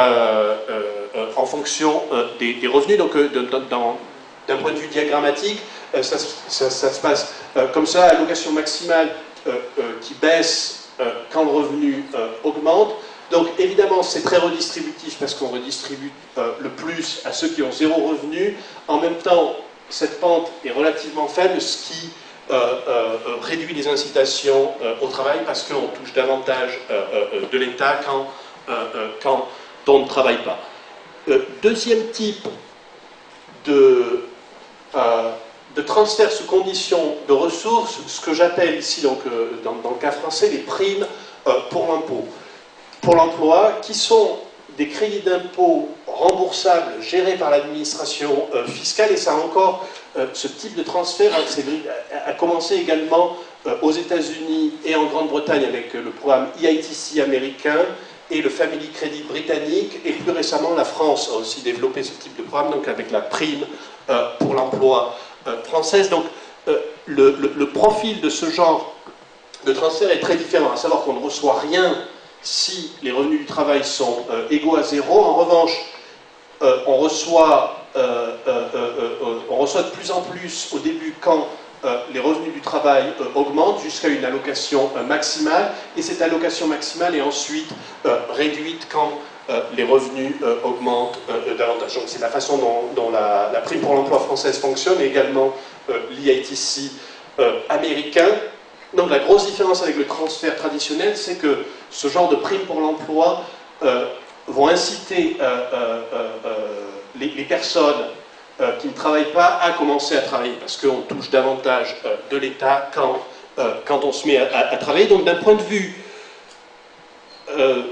euh, en fonction euh, des, des revenus. Donc, euh, d'un point de vue diagrammatique, euh, ça, ça, ça se passe euh, comme ça, allocation maximale euh, euh, qui baisse euh, quand le revenu euh, augmente. Donc évidemment c'est très redistributif parce qu'on redistribue euh, le plus à ceux qui ont zéro revenu. En même temps, cette pente est relativement faible, ce qui euh, euh, réduit les incitations euh, au travail parce qu'on touche davantage euh, euh, de l'État quand, euh, euh, quand on ne travaille pas. Euh, deuxième type de, euh, de transfert sous condition de ressources, ce que j'appelle ici donc, euh, dans, dans le cas français les primes euh, pour l'impôt. Pour l'emploi, qui sont des crédits d'impôt remboursables gérés par l'administration euh, fiscale, et ça encore, euh, ce type de transfert a, a commencé également euh, aux États-Unis et en Grande-Bretagne avec euh, le programme E I T C américain et le Family Credit britannique, et plus récemment la France a aussi développé ce type de programme, donc avec la prime euh, pour l'emploi euh, française. Donc euh, le, le, le profil de ce genre de transfert est très différent, à savoir qu'on ne reçoit rien si les revenus du travail sont euh, égaux à zéro. En revanche, euh, on, reçoit, euh, euh, euh, on reçoit de plus en plus au début quand euh, les revenus du travail euh, augmentent jusqu'à une allocation euh, maximale, et cette allocation maximale est ensuite euh, réduite quand euh, les revenus euh, augmentent euh, davantage. Donc c'est la façon dont, dont la, la prime pour l'emploi française fonctionne, et également euh, l'E I T C euh, américain. Donc la grosse différence avec le transfert traditionnel, c'est que ce genre de primes pour l'emploi euh, vont inciter euh, euh, euh, les, les personnes euh, qui ne travaillent pas à commencer à travailler, parce qu'on touche davantage euh, de l'État quand, euh, quand on se met à, à, à travailler. Donc d'un point de vue euh,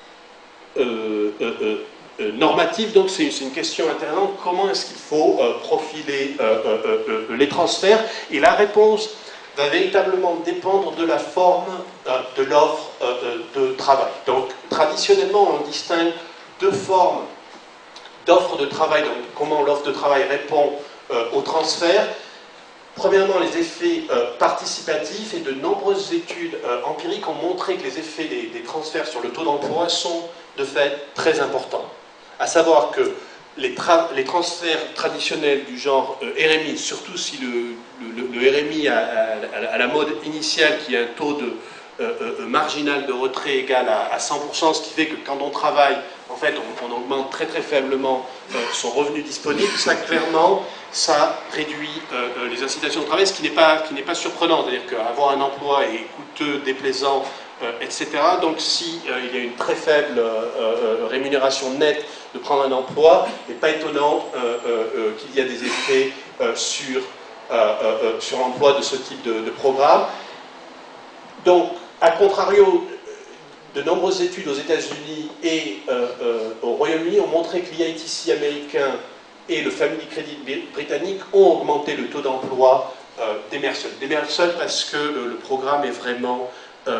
euh, euh, euh, normatif, donc c'est une question intéressante, comment est-ce qu'il faut euh, profiler euh, euh, euh, les transferts, et la réponse va véritablement dépendre de la forme euh, de l'offre euh, de travail. Donc, traditionnellement, on distingue deux formes d'offre de travail, donc comment l'offre de travail répond euh, au transfert. Premièrement, les effets euh, participatifs, et de nombreuses études euh, empiriques ont montré que les effets des, des transferts sur le taux d'emploi sont de fait très importants. À savoir que Les, les transferts traditionnels du genre euh, R M I, surtout si le, le, le R M I a, a, a la mode initiale qui a un taux de, euh, euh, marginal de retrait égal à, à cent pour cent, ce qui fait que quand on travaille, en fait, on, on augmente très très faiblement euh, son revenu disponible, ça clairement, ça réduit euh, les incitations de travail, ce qui n'est pas, qui n'est pas surprenant, c'est-à-dire qu'avoir un emploi est coûteux, déplaisant, Euh, et cetera. Donc si euh, il y a une très faible euh, euh, rémunération nette de prendre un emploi, il n'est pas étonnant euh, euh, euh, qu'il y a des effets euh, sur, euh, euh, sur l'emploi de ce type de, de programme. Donc, à contrario, de nombreuses études aux États-Unis et euh, euh, au Royaume-Uni ont montré que l'I I T C américain et le Family Credit britannique ont augmenté le taux d'emploi euh, des mères seules. Des mères seules parce que le, le programme est vraiment,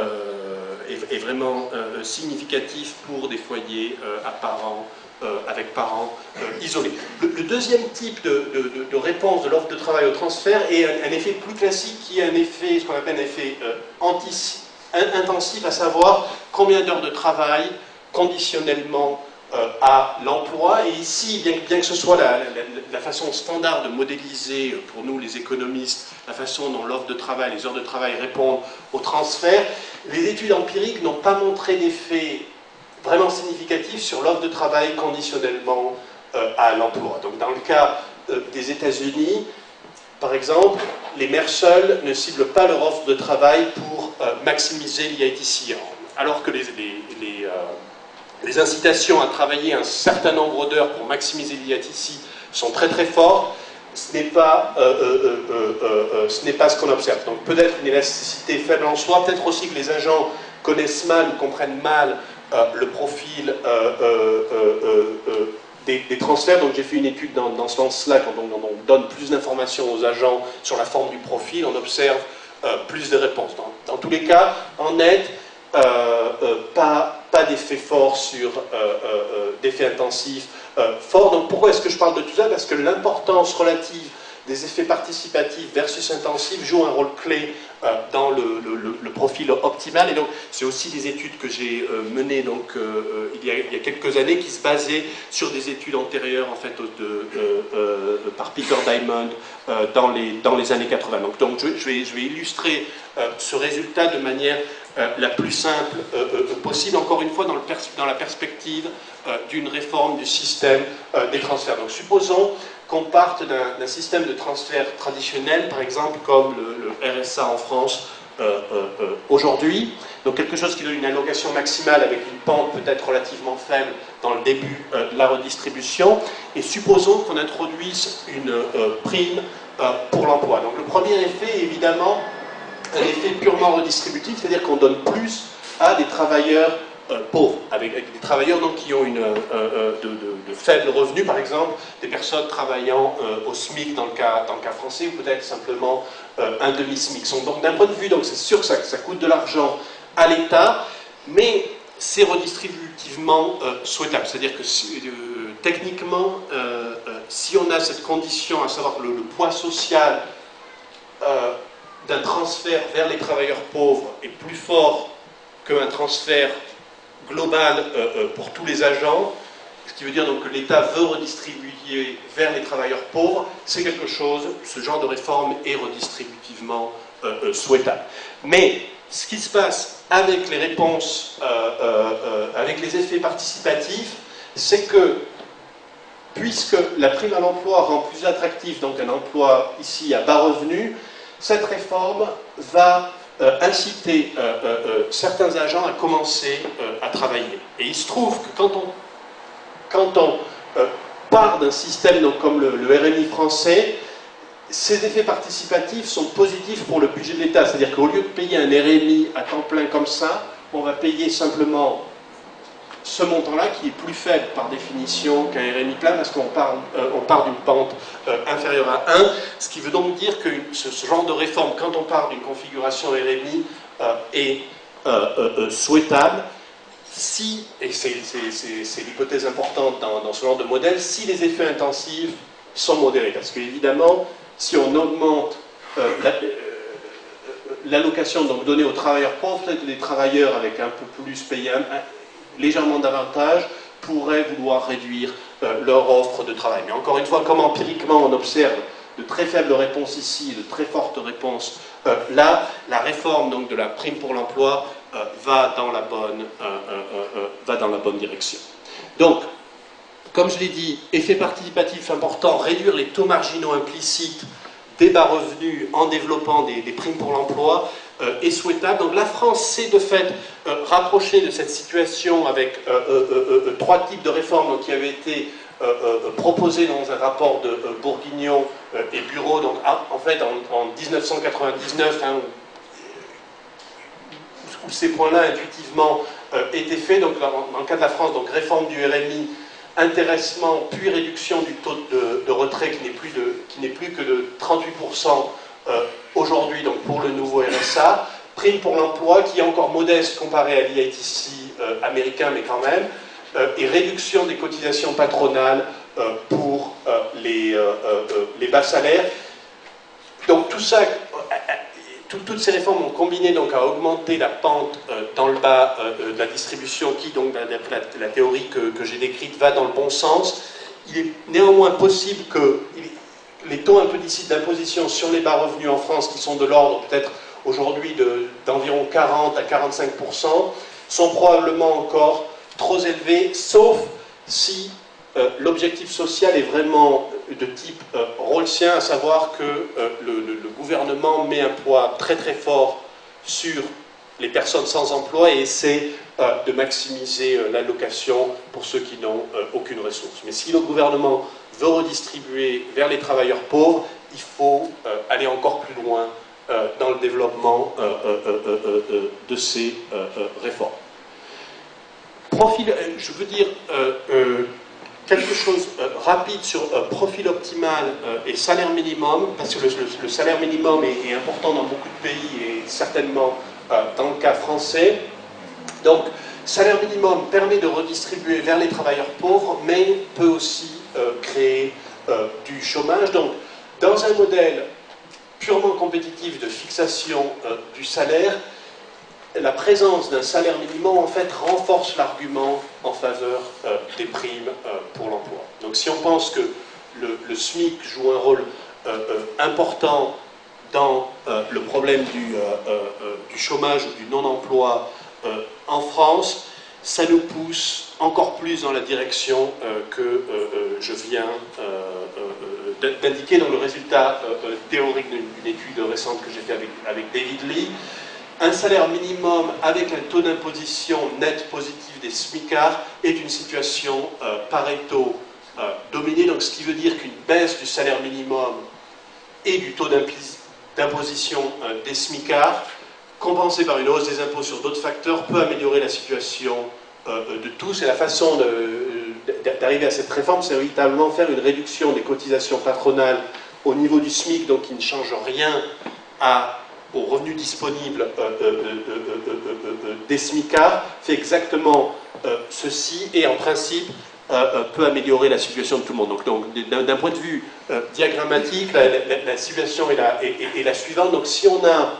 euh, est, est vraiment euh, significatif pour des foyers euh, à parents, euh, avec parents euh, isolés. Le, le deuxième type de, de, de, de réponse de l'offre de travail au transfert est un, un effet plus classique qui est un effet, ce qu'on appelle un effet euh, anti intensif, à savoir combien d'heures de travail conditionnellement euh, à l'emploi. Et ici, bien, bien que ce soit la, la, la façon standard de modéliser pour nous les économistes, la façon dont l'offre de travail, les heures de travail répondent au transfert, les études empiriques n'ont pas montré d'effet vraiment significatif sur l'offre de travail conditionnellement euh, à l'emploi. Donc dans le cas euh, des États-Unis, par exemple, les mères seules ne ciblent pas leur offre de travail pour euh, maximiser l'I I T C, alors que les, les, les, euh, les incitations à travailler un certain nombre d'heures pour maximiser l'I I T C sont très très fortes. Ce n'est pas, euh, euh, euh, euh, euh, ce n'est pas ce qu'on observe. Donc peut-être une élasticité faible en soi, peut-être aussi que les agents connaissent mal ou comprennent mal euh, le profil euh, euh, euh, euh, Des, des transferts. Donc j'ai fait une étude dans, dans ce sens-là, quand on, on donne plus d'informations aux agents sur la forme du profil, on observe euh, plus de réponses. Dans, dans tous les cas, en net, euh, euh, pas, pas d'effet fort sur euh, euh, d'effet intensif euh, fort. Donc pourquoi est-ce que je parle de tout ça? Parce que l'importance relative des effets participatifs versus intensifs joue un rôle clé euh, dans le, le, le profil optimal. Et donc, c'est aussi des études que j'ai euh, menées donc, euh, il, y a, il y a quelques années qui se basaient sur des études antérieures en fait, de, euh, euh, par Peter Diamond euh, dans, les, dans les années quatre-vingts. Donc, donc je, je, vais, je vais illustrer euh, ce résultat de manière euh, la plus simple euh, euh, possible, encore une fois dans, le pers dans la perspective euh, d'une réforme du système euh, des transferts. Donc, supposons qu'on parte d'un système de transfert traditionnel, par exemple comme le, le R S A en France euh, euh, euh, aujourd'hui, donc quelque chose qui donne une allocation maximale avec une pente peut-être relativement faible dans le début euh, de la redistribution, et supposons qu'on introduise une euh, prime euh, pour l'emploi. Donc le premier effet est évidemment un effet purement redistributif, c'est-à-dire qu'on donne plus à des travailleurs Euh, pauvres, avec, avec des travailleurs donc, qui ont une, euh, euh, de, de, de faibles revenus, par exemple, des personnes travaillant euh, au SMIC dans le cas, dans le cas français, ou peut-être simplement euh, un demi-SMIC. Donc d'un point de vue, donc c'est sûr que ça, ça coûte de l'argent à l'État, mais c'est redistributivement euh, souhaitable. C'est-à-dire que euh, techniquement, euh, euh, si on a cette condition, à savoir le, le poids social euh, d'un transfert vers les travailleurs pauvres est plus fort qu'un transfert global euh, euh, pour tous les agents, ce qui veut dire donc que l'État veut redistribuer vers les travailleurs pauvres, c'est quelque chose, ce genre de réforme est redistributivement euh, euh, souhaitable. Mais ce qui se passe avec les réponses, euh, euh, euh, avec les effets participatifs, c'est que puisque la prime à l'emploi rend plus attractif donc un emploi ici à bas revenu, cette réforme va Euh, inciter euh, euh, euh, certains agents à commencer euh, à travailler. Et il se trouve que quand on, quand on euh, part d'un système donc, comme le, le R M I français, ces effets participatifs sont positifs pour le budget de l'État. C'est-à-dire qu'au lieu de payer un R M I à temps plein comme ça, on va payer simplement ce montant-là qui est plus faible par définition qu'un R M I plein parce qu'on part, euh, on part d'une pente euh, inférieure à un, ce qui veut donc dire que ce, ce genre de réforme, quand on part d'une configuration R M I, euh, est euh, euh, souhaitable si, et c'est l'hypothèse importante dans, dans ce genre de modèle, si les effets intensifs sont modérés. Parce qu'évidemment, si on augmente euh, l'allocation la, euh, donnée aux travailleurs pauvres, peut-être que des travailleurs avec un peu plus payés, un, légèrement davantage, pourraient vouloir réduire euh, leur offre de travail. Mais encore une fois, comme empiriquement on observe de très faibles réponses ici, de très fortes réponses euh, là, la réforme donc, de la prime pour l'emploi euh, va, dans la bonne, euh, euh, euh, va dans la bonne direction. Donc, comme je l'ai dit, effet participatif important, réduire les taux marginaux implicites des bas revenus en développant des, des primes pour l'emploi euh, est souhaitable. Donc la France s'est de fait euh, rapprochée de cette situation avec euh, euh, euh, trois types de réformes donc, qui avaient été euh, euh, proposées dans un rapport de euh, Bourguignon euh, et Bureau, donc, en fait en, en mille neuf cent quatre-vingt-dix-neuf, hein, tous ces points-là intuitivement euh, étaient faits. Donc, dans, dans le cas de la France, donc réforme du R M I, intéressement, puis réduction du taux de, de retrait qui n'est plus, plus que de trente-huit pour cent euh, aujourd'hui, donc pour le nouveau R S A. Prime pour l'emploi qui est encore modeste comparé à l'I A T C euh, américain, mais quand même, euh, et réduction des cotisations patronales euh, pour euh, les, euh, euh, les bas salaires. Donc tout ça, euh, tout, toutes ces réformes ont combiné donc à augmenter la pente euh, dans le bas euh, de la distribution qui, donc d'après la, la théorie que, que j'ai décrite, va dans le bon sens. Il est néanmoins possible que les taux implicites d'imposition sur les bas revenus en France, qui sont de l'ordre peut-être aujourd'hui d'environ quarante à quarante-cinq pour cent, sont probablement encore trop élevés, sauf si euh, l'objectif social est vraiment de type euh, rawlsien, à savoir que euh, le, le, le gouvernement met un poids très très fort sur les personnes sans emploi et essaie euh, de maximiser euh, l'allocation pour ceux qui n'ont euh, aucune ressource. Mais si le gouvernement veut redistribuer vers les travailleurs pauvres, il faut euh, aller encore plus loin euh, dans le développement euh, euh, euh, euh, de ces euh, euh, réformes. Profil, je veux dire euh, euh, quelque chose euh, rapide sur euh, profil optimal euh, et salaire minimum, parce que le, le, le salaire minimum est, est important dans beaucoup de pays et certainement euh, dans le cas français. Donc, salaire minimum permet de redistribuer vers les travailleurs pauvres, mais peut aussi euh, créer euh, du chômage. Donc, dans un modèle purement compétitif de fixation euh, du salaire, la présence d'un salaire minimum, en fait, renforce l'argument en faveur euh, des primes euh, pour l'emploi. Donc, si on pense que le, le SMIC joue un rôle euh, euh, important dans euh, le problème du, euh, euh, du chômage ou du non-emploi euh, en France, ça nous pousse encore plus dans la direction euh, que euh, euh, je viens euh, euh, d'indiquer dans le résultat euh, théorique d'une étude récente que j'ai fait avec, avec David Lee. Un salaire minimum avec un taux d'imposition net positif des smicards est une situation euh, Pareto euh, dominée, donc ce qui veut dire qu'une baisse du salaire minimum et du taux d'imposition euh, des smicards, compensée par une hausse des impôts sur d'autres facteurs, peut améliorer la situation euh, de tous. Et la façon d'arriver à cette réforme, c'est véritablement faire une réduction des cotisations patronales au niveau du SMIC, donc qui ne change rien à aux revenus disponibles euh, euh, euh, euh, euh, euh, des smicards, fait exactement euh, ceci et en principe euh, euh, peut améliorer la situation de tout le monde. Donc, donc d'un point de vue euh, diagrammatique, la, la, la situation est la, est, est, est la suivante. Donc si on a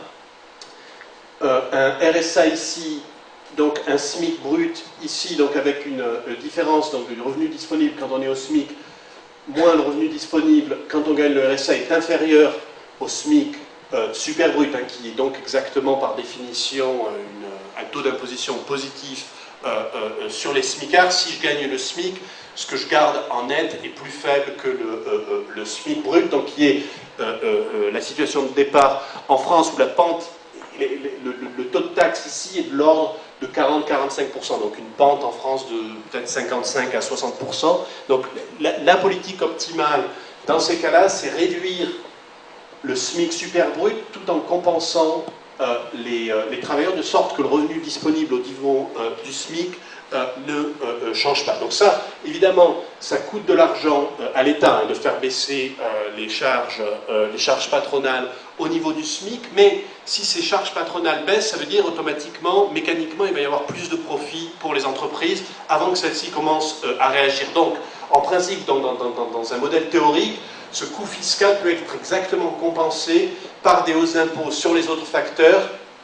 euh, un R S A ici, donc un SMIC brut ici, donc avec une euh, différence donc, du revenu disponible quand on est au SMIC, moins le revenu disponible quand on gagne le R S A est inférieur au SMIC Euh, super brut, hein, qui est donc exactement par définition euh, une, un taux d'imposition positif euh, euh, sur les smicards. Si je gagne le SMIC, ce que je garde en net est plus faible que le, euh, euh, le SMIC brut, donc qui est euh, euh, la situation de départ en France où la pente, le, le, le taux de taxe ici est de l'ordre de quarante à quarante-cinq pour cent, donc une pente en France de peut-être cinquante-cinq à soixante pour cent. Donc la, la politique optimale dans ces cas-là, c'est réduire le SMIC super brut tout en compensant euh, les, euh, les travailleurs de sorte que le revenu disponible au niveau euh, du SMIC euh, ne euh, change pas. Donc ça, évidemment, ça coûte de l'argent euh, à l'État hein, de faire baisser euh, les, charges, euh, les charges patronales au niveau du SMIC, mais si ces charges patronales baissent, ça veut dire automatiquement, mécaniquement, il va y avoir plus de profit pour les entreprises avant que celles-ci commencent euh, à réagir. Donc, en principe, dans, dans, dans, dans un modèle théorique, ce coût fiscal peut être exactement compensé par des hausses d'impôts sur les autres facteurs,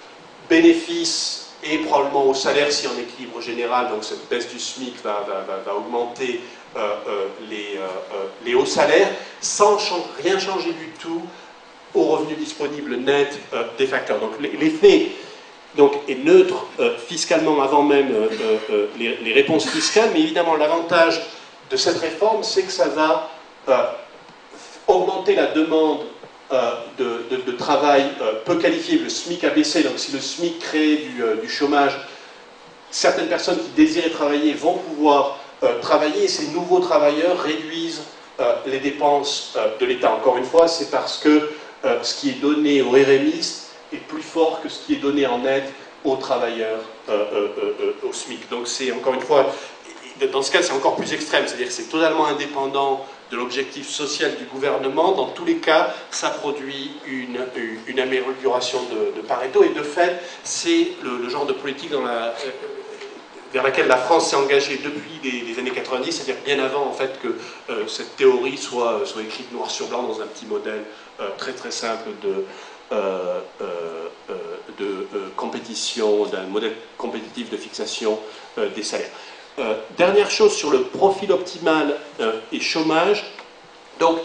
bénéfices et probablement au salaire si en équilibre général, donc cette baisse du SMIC va, va, va, va augmenter euh, euh, les, euh, les hauts salaires, sans ch rien changer du tout aux revenus disponibles nets euh, des facteurs. Donc l'effet donc, est neutre euh, fiscalement avant même euh, euh, les, les réponses fiscales, mais évidemment l'avantage de cette réforme, c'est que ça va euh, augmenter la demande euh, de, de, de travail euh, peu qualifié. Le SMIC a baissé, donc si le SMIC crée du, euh, du chômage, certaines personnes qui désiraient travailler vont pouvoir euh, travailler et ces nouveaux travailleurs réduisent euh, les dépenses euh, de l'État. Encore une fois, c'est parce que euh, ce qui est donné aux R M I est plus fort que ce qui est donné en aide aux travailleurs euh, euh, euh, au SMIC. Donc c'est encore une fois, dans ce cas c'est encore plus extrême, c'est-à-dire que c'est totalement indépendant de l'objectif social du gouvernement. Dans tous les cas, ça produit une, une amélioration de, de Pareto, et de fait, c'est le, le genre de politique dans la, euh, vers laquelle la France s'est engagée depuis les, les années quatre-vingt-dix, c'est-à-dire bien avant en fait que euh, cette théorie soit, soit écrite noir sur blanc dans un petit modèle euh, très très simple de, euh, euh, de euh, compétition, d'un modèle compétitif de fixation euh, des salaires. Euh, dernière chose sur le profil optimal euh, et chômage. Donc,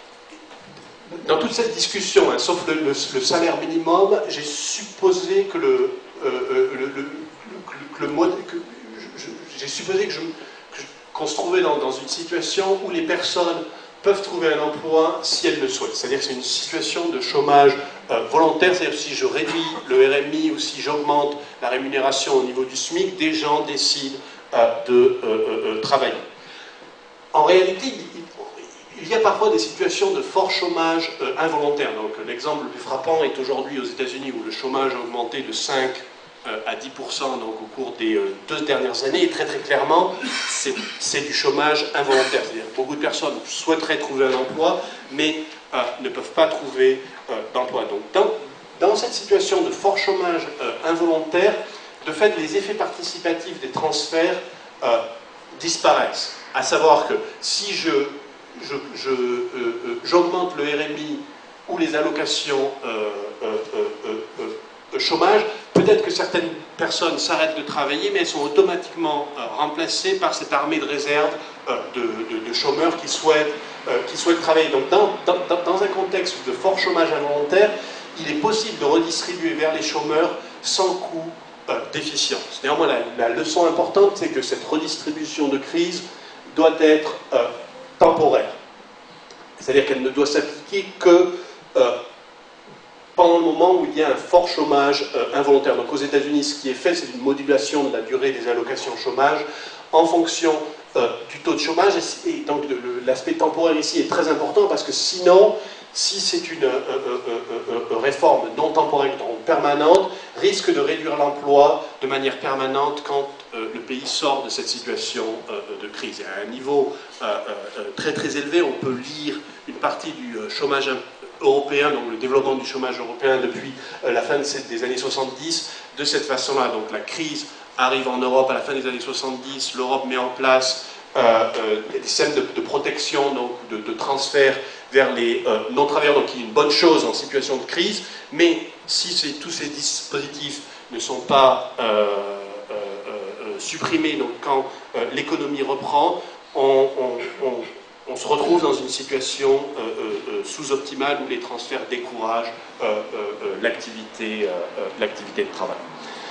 dans toute cette discussion, hein, sauf le, le, le salaire minimum, j'ai supposé que le, euh, le, le, le, que le mode, que j'ai supposé que je, que, qu'on se trouvait dans, dans une situation où les personnes peuvent trouver un emploi si elles le souhaitent. C'est-à-dire que c'est une situation de chômage euh, volontaire, c'est-à-dire que si je réduis le R M I ou si j'augmente la rémunération au niveau du SMIC, des gens décident de euh, euh, travailler. En réalité, il, il y a parfois des situations de fort chômage euh, involontaire. Donc l'exemple le plus frappant est aujourd'hui aux États-Unis, où le chômage a augmenté de cinq à dix pour cent donc, au cours des euh, deux dernières années, et très très clairement, c'est du chômage involontaire. C'est-à-dire que beaucoup de personnes souhaiteraient trouver un emploi, mais euh, ne peuvent pas trouver euh, d'emploi. Donc dans, dans cette situation de fort chômage euh, involontaire, de fait, les effets participatifs des transferts euh, disparaissent. À savoir que si je, je, je, euh, euh, j'augmente le R M I ou les allocations euh, euh, euh, euh, euh, chômage, peut-être que certaines personnes s'arrêtent de travailler, mais elles sont automatiquement euh, remplacées par cette armée de réserve euh, de, de, de chômeurs qui souhaitent, euh, qui souhaitent travailler. Donc dans, dans, dans un contexte de fort chômage involontaire, il est possible de redistribuer vers les chômeurs sans coût d'efficience. Néanmoins, la, la leçon importante, c'est que cette redistribution de crise doit être euh, temporaire. C'est-à-dire qu'elle ne doit s'appliquer que euh, pendant le moment où il y a un fort chômage euh, involontaire. Donc aux États-Unis, ce qui est fait, c'est une modulation de la durée des allocations chômage en fonction euh, du taux de chômage. Et, et donc l'aspect temporaire ici est très important, parce que sinon, si c'est une euh, euh, euh, euh, réforme non temporaire, donc permanente, risque de réduire l'emploi de manière permanente quand euh, le pays sort de cette situation euh, de crise. Et à un niveau euh, euh, très très élevé, on peut lire une partie du euh, chômage européen, donc le développement du chômage européen depuis euh, la fin de cette, des années soixante-dix, de cette façon-là. Donc la crise arrive en Europe à la fin des années soixante-dix, l'Europe met en place euh, euh, des systèmes de, de protection, donc de, de transfert vers les euh, non-travailleurs, donc qui est une bonne chose en situation de crise, mais si tous ces dispositifs ne sont pas euh, euh, euh, supprimés, donc quand euh, l'économie reprend, on, on, on, on se retrouve dans une situation euh, euh, sous-optimale où les transferts découragent euh, euh, l'activité euh, l'activité de travail.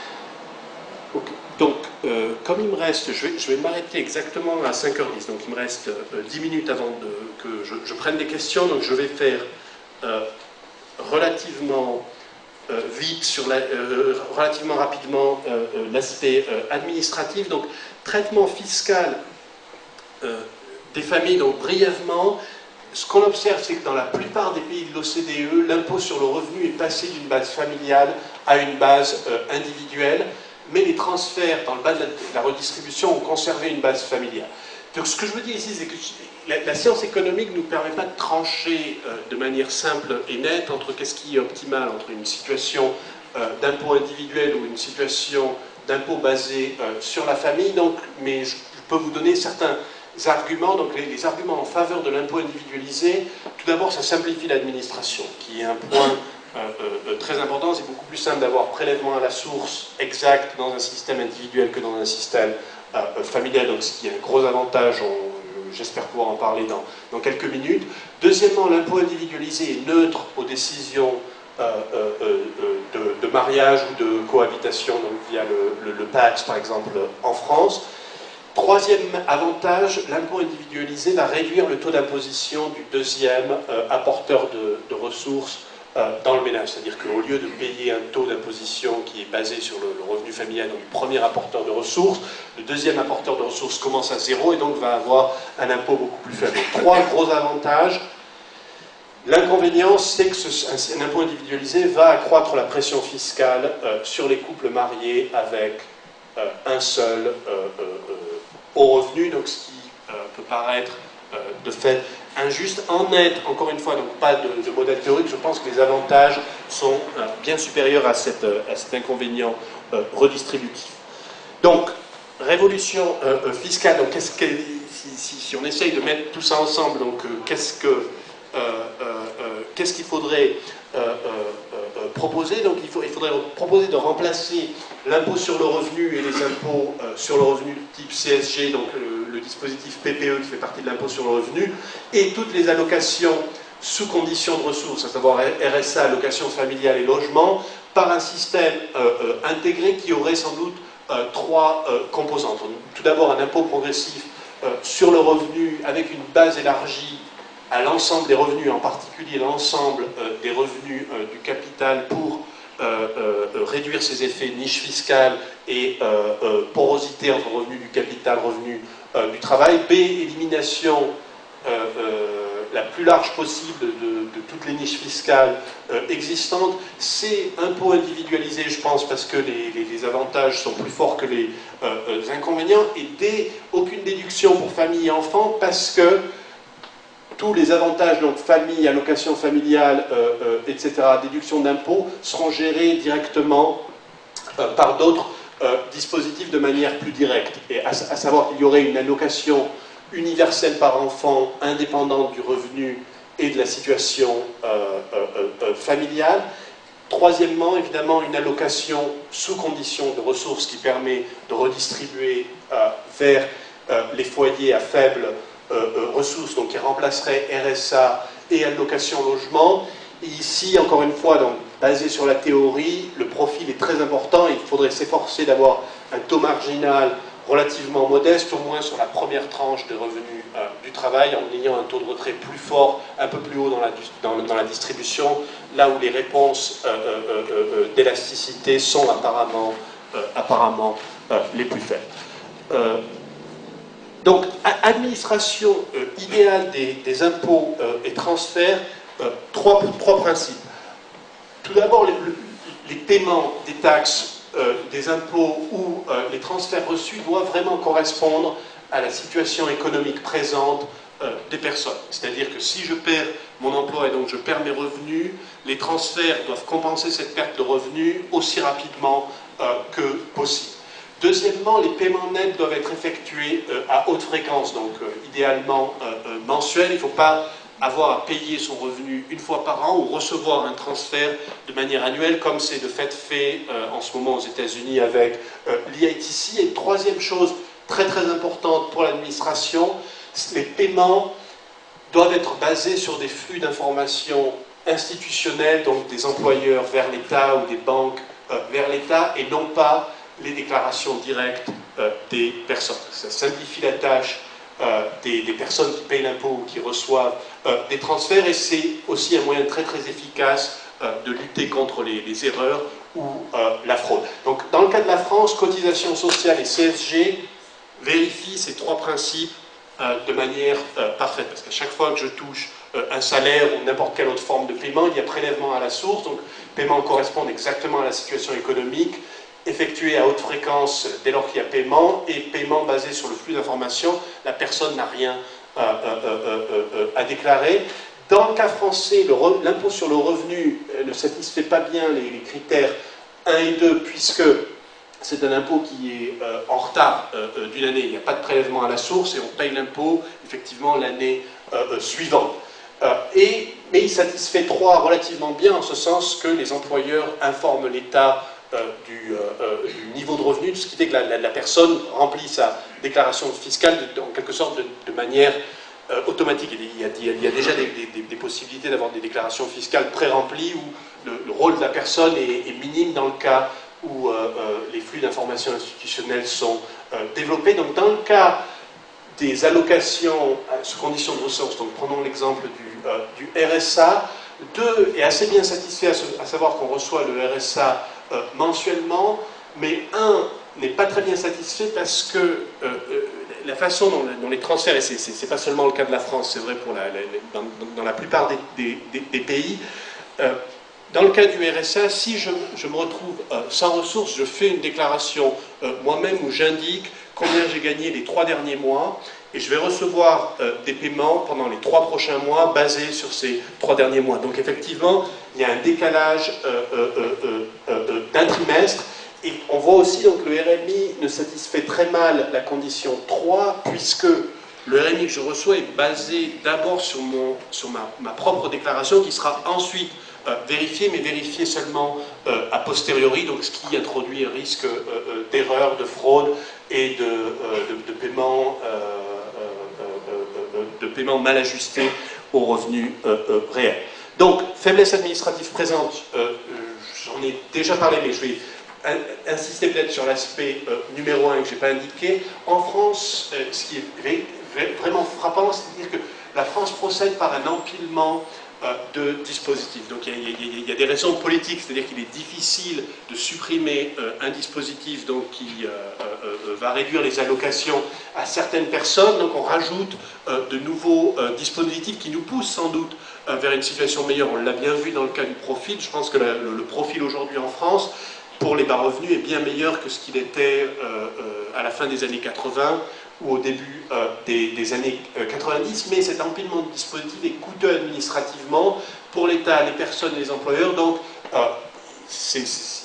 Okay. Donc, euh, comme il me reste, je vais, je vais m'arrêter exactement à cinq heures dix, donc il me reste euh, dix minutes avant de, que je, je prenne des questions, donc je vais faire euh, relativement euh, vite, sur la, euh, relativement rapidement euh, euh, l'aspect euh, administratif, donc traitement fiscal euh, des familles, donc brièvement. Ce qu'on observe, c'est que dans la plupart des pays de l'O C D E, l'impôt sur le revenu est passé d'une base familiale à une base euh, individuelle, mais les transferts dans le bas de la, de la redistribution ont conservé une base familiale. Donc ce que je veux dire ici, c'est que la, la science économique ne nous permet pas de trancher euh, de manière simple et nette entre qu'est-ce qui est optimal entre une situation euh, d'impôt individuel ou une situation d'impôt basé euh, sur la famille. Donc, mais je, je peux vous donner certains arguments. Donc les, les arguments en faveur de l'impôt individualisé, tout d'abord ça simplifie l'administration, qui est un point Euh, euh, très important. C'est beaucoup plus simple d'avoir prélèvement à la source exact dans un système individuel que dans un système euh, familial, donc ce qui est un gros avantage. J'espère pouvoir en parler dans, dans quelques minutes. Deuxièmement, l'impôt individualisé est neutre aux décisions euh, euh, de, de mariage ou de cohabitation, donc via le, le, le P A X par exemple en France. Troisième avantage, l'impôt individualisé va réduire le taux d'imposition du deuxième euh, apporteur de, de ressources Euh, dans le ménage, c'est-à-dire qu'au lieu de payer un taux d'imposition qui est basé sur le, le revenu familial, donc le premier apporteur de ressources, le deuxième apporteur de ressources commence à zéro et donc va avoir un impôt beaucoup plus faible. Trois gros avantages. L'inconvénient, c'est que ce, un, un impôt individualisé va accroître la pression fiscale euh, sur les couples mariés avec euh, un seul euh, euh, euh, haut revenu, donc ce qui euh, peut paraître euh, de fait injuste. En net, encore une fois, donc pas de, de modèle théorique, je pense que les avantages sont euh, bien supérieurs à, cette, à cet inconvénient euh, redistributif. Donc, révolution euh, fiscale, donc qu'est-ce que, si, si, si on essaye de mettre tout ça ensemble, donc euh, qu'est-ce que euh, euh, euh, qu'est-ce qu'il faudrait euh, euh, euh, proposer? Donc il, faut, il faudrait proposer de remplacer l'impôt sur le revenu et les impôts euh, sur le revenu type C S G, donc le, le dispositif P P E qui fait partie de l'impôt sur le revenu, et toutes les allocations sous condition de ressources, à savoir R S A, allocations familiales et logement, par un système euh, euh, intégré qui aurait sans doute euh, trois euh, composantes. Tout d'abord, un impôt progressif euh, sur le revenu avec une base élargie à l'ensemble des revenus, en particulier l'ensemble euh, des revenus euh, du capital pour euh, euh, réduire ses effets niche fiscale et euh, euh, porosité entre revenus du capital, revenus euh, du travail. B, élimination euh, euh, la plus large possible de, de toutes les niches fiscales euh, existantes. C, impôt individualisé, je pense, parce que les, les, les avantages sont plus forts que les euh, inconvénients. Et D, aucune déduction pour famille et enfants, parce que tous les avantages, donc famille, allocation familiale, euh, euh, et cetera, déduction d'impôts, seront gérés directement euh, par d'autres euh, dispositifs de manière plus directe. Et à, à savoir qu'il y aurait une allocation universelle par enfant, indépendante du revenu et de la situation euh, euh, euh, familiale. Troisièmement, évidemment, une allocation sous condition de ressources qui permet de redistribuer euh, vers euh, les foyers à faible Euh, euh, ressources, donc qui remplacerait R S A et allocation logement. Et ici, encore une fois, donc, basé sur la théorie, le profil est très important. Il faudrait s'efforcer d'avoir un taux marginal relativement modeste, au moins sur la première tranche des revenus euh, du travail, en ayant un taux de retrait plus fort, un peu plus haut dans la, dans, dans la distribution, là où les réponses euh, euh, euh, d'élasticité sont apparemment, euh, apparemment euh, les plus faibles. Euh, Donc, administration euh, idéale des, des impôts euh, et transferts, euh, trois, trois principes. Tout d'abord, les, les paiements des taxes, euh, des impôts ou euh, les transferts reçus doivent vraiment correspondre à la situation économique présente euh, des personnes. C'est-à-dire que si je perds mon emploi et donc je perds mes revenus, les transferts doivent compenser cette perte de revenus aussi rapidement euh, que possible. Deuxièmement, les paiements nets doivent être effectués euh, à haute fréquence, donc euh, idéalement euh, euh, mensuel. Il ne faut pas avoir à payer son revenu une fois par an ou recevoir un transfert de manière annuelle, comme c'est de fait fait euh, en ce moment aux États-Unis avec euh, l'I A T C. Et troisième chose très très importante pour l'administration, les paiements doivent être basés sur des flux d'informations institutionnels, donc des employeurs vers l'État ou des banques euh, vers l'État, et non pas les déclarations directes euh, des personnes. Ça simplifie la tâche euh, des, des personnes qui payent l'impôt ou qui reçoivent euh, des transferts, et c'est aussi un moyen très très efficace euh, de lutter contre les, les erreurs ou euh, la fraude. Donc dans le cas de la France, cotisation sociale et C S G vérifient ces trois principes euh, de manière euh, parfaite, parce qu'à chaque fois que je touche euh, un salaire ou n'importe quelle autre forme de paiement, il y a prélèvement à la source, donc paiement correspond exactement à la situation économique, effectué à haute fréquence dès lors qu'il y a paiement, et paiement basé sur le flux d'informations, la personne n'a rien euh, euh, euh, euh, à déclarer. Dans le cas français, l'impôt sur le revenu euh, ne satisfait pas bien les, les critères un et deux, puisque c'est un impôt qui est euh, en retard euh, d'une année. Il n'y a pas de prélèvement à la source et on paye l'impôt effectivement l'année euh, suivante. Euh, et, mais il satisfait trois relativement bien, en ce sens que les employeurs informent l'État Euh, du, euh, du niveau de revenu, ce qui fait que la, la, la personne remplit sa déclaration fiscale de, en quelque sorte de, de manière euh, automatique. Il y a, il y a déjà des, des, des possibilités d'avoir des déclarations fiscales pré-remplies où le, le rôle de la personne est, est minime dans le cas où euh, euh, les flux d'informations institutionnelles sont euh, développés. Donc dans le cas des allocations euh, sous condition de ressources, donc prenons l'exemple du, euh, du R S A, deux est assez bien satisfait, à, ce, à savoir qu'on reçoit le R S A Euh, mensuellement, mais un n'est pas très bien satisfait parce que euh, euh, la façon dont, dont les transferts, et c'est pas seulement le cas de la France, c'est vrai pour la, la, dans, dans la plupart des, des, des, des pays, euh, dans le cas du R S A, si je, je me retrouve euh, sans ressources, je fais une déclaration euh, moi-même où j'indique combien j'ai gagné les trois derniers mois, et je vais recevoir euh, des paiements pendant les trois prochains mois basés sur ces trois derniers mois. Donc effectivement, il y a un décalage euh, euh, euh, euh, euh, d'un trimestre. Et on voit aussi donc le R M I ne satisfait très mal la condition trois, puisque le R M I que je reçois est basé d'abord sur, mon, sur ma, ma propre déclaration, qui sera ensuite euh, vérifiée, mais vérifiée seulement euh, a posteriori, donc ce qui introduit un risque euh, euh, d'erreur, de fraude et de, euh, de, de, paiement, euh, euh, euh, de paiement mal ajusté aux revenus euh, euh, réels. Donc, faiblesse administrative présente, euh, j'en ai déjà parlé, mais je vais insister peut-être sur l'aspect euh, numéro un que je n'ai pas indiqué. En France, euh, ce qui est vraiment frappant, c'est-à-dire que la France procède par un empilement euh, de dispositifs. Donc il y, y, y a des raisons politiques, c'est-à-dire qu'il est difficile de supprimer euh, un dispositif donc, qui euh, euh, va réduire les allocations à certaines personnes. Donc on rajoute euh, de nouveaux euh, dispositifs qui nous poussent sans doute euh, vers une situation meilleure. On l'a bien vu dans le cas du profil. Je pense que la, le, le profil aujourd'hui en France, pour les bas revenus, est bien meilleur que ce qu'il était euh, euh, à la fin des années quatre-vingt ou au début euh, des, des années quatre-vingt-dix, mais cet empilement de dispositifs est coûteux administrativement pour l'État, les personnes et les employeurs, donc euh, c'est, c'est,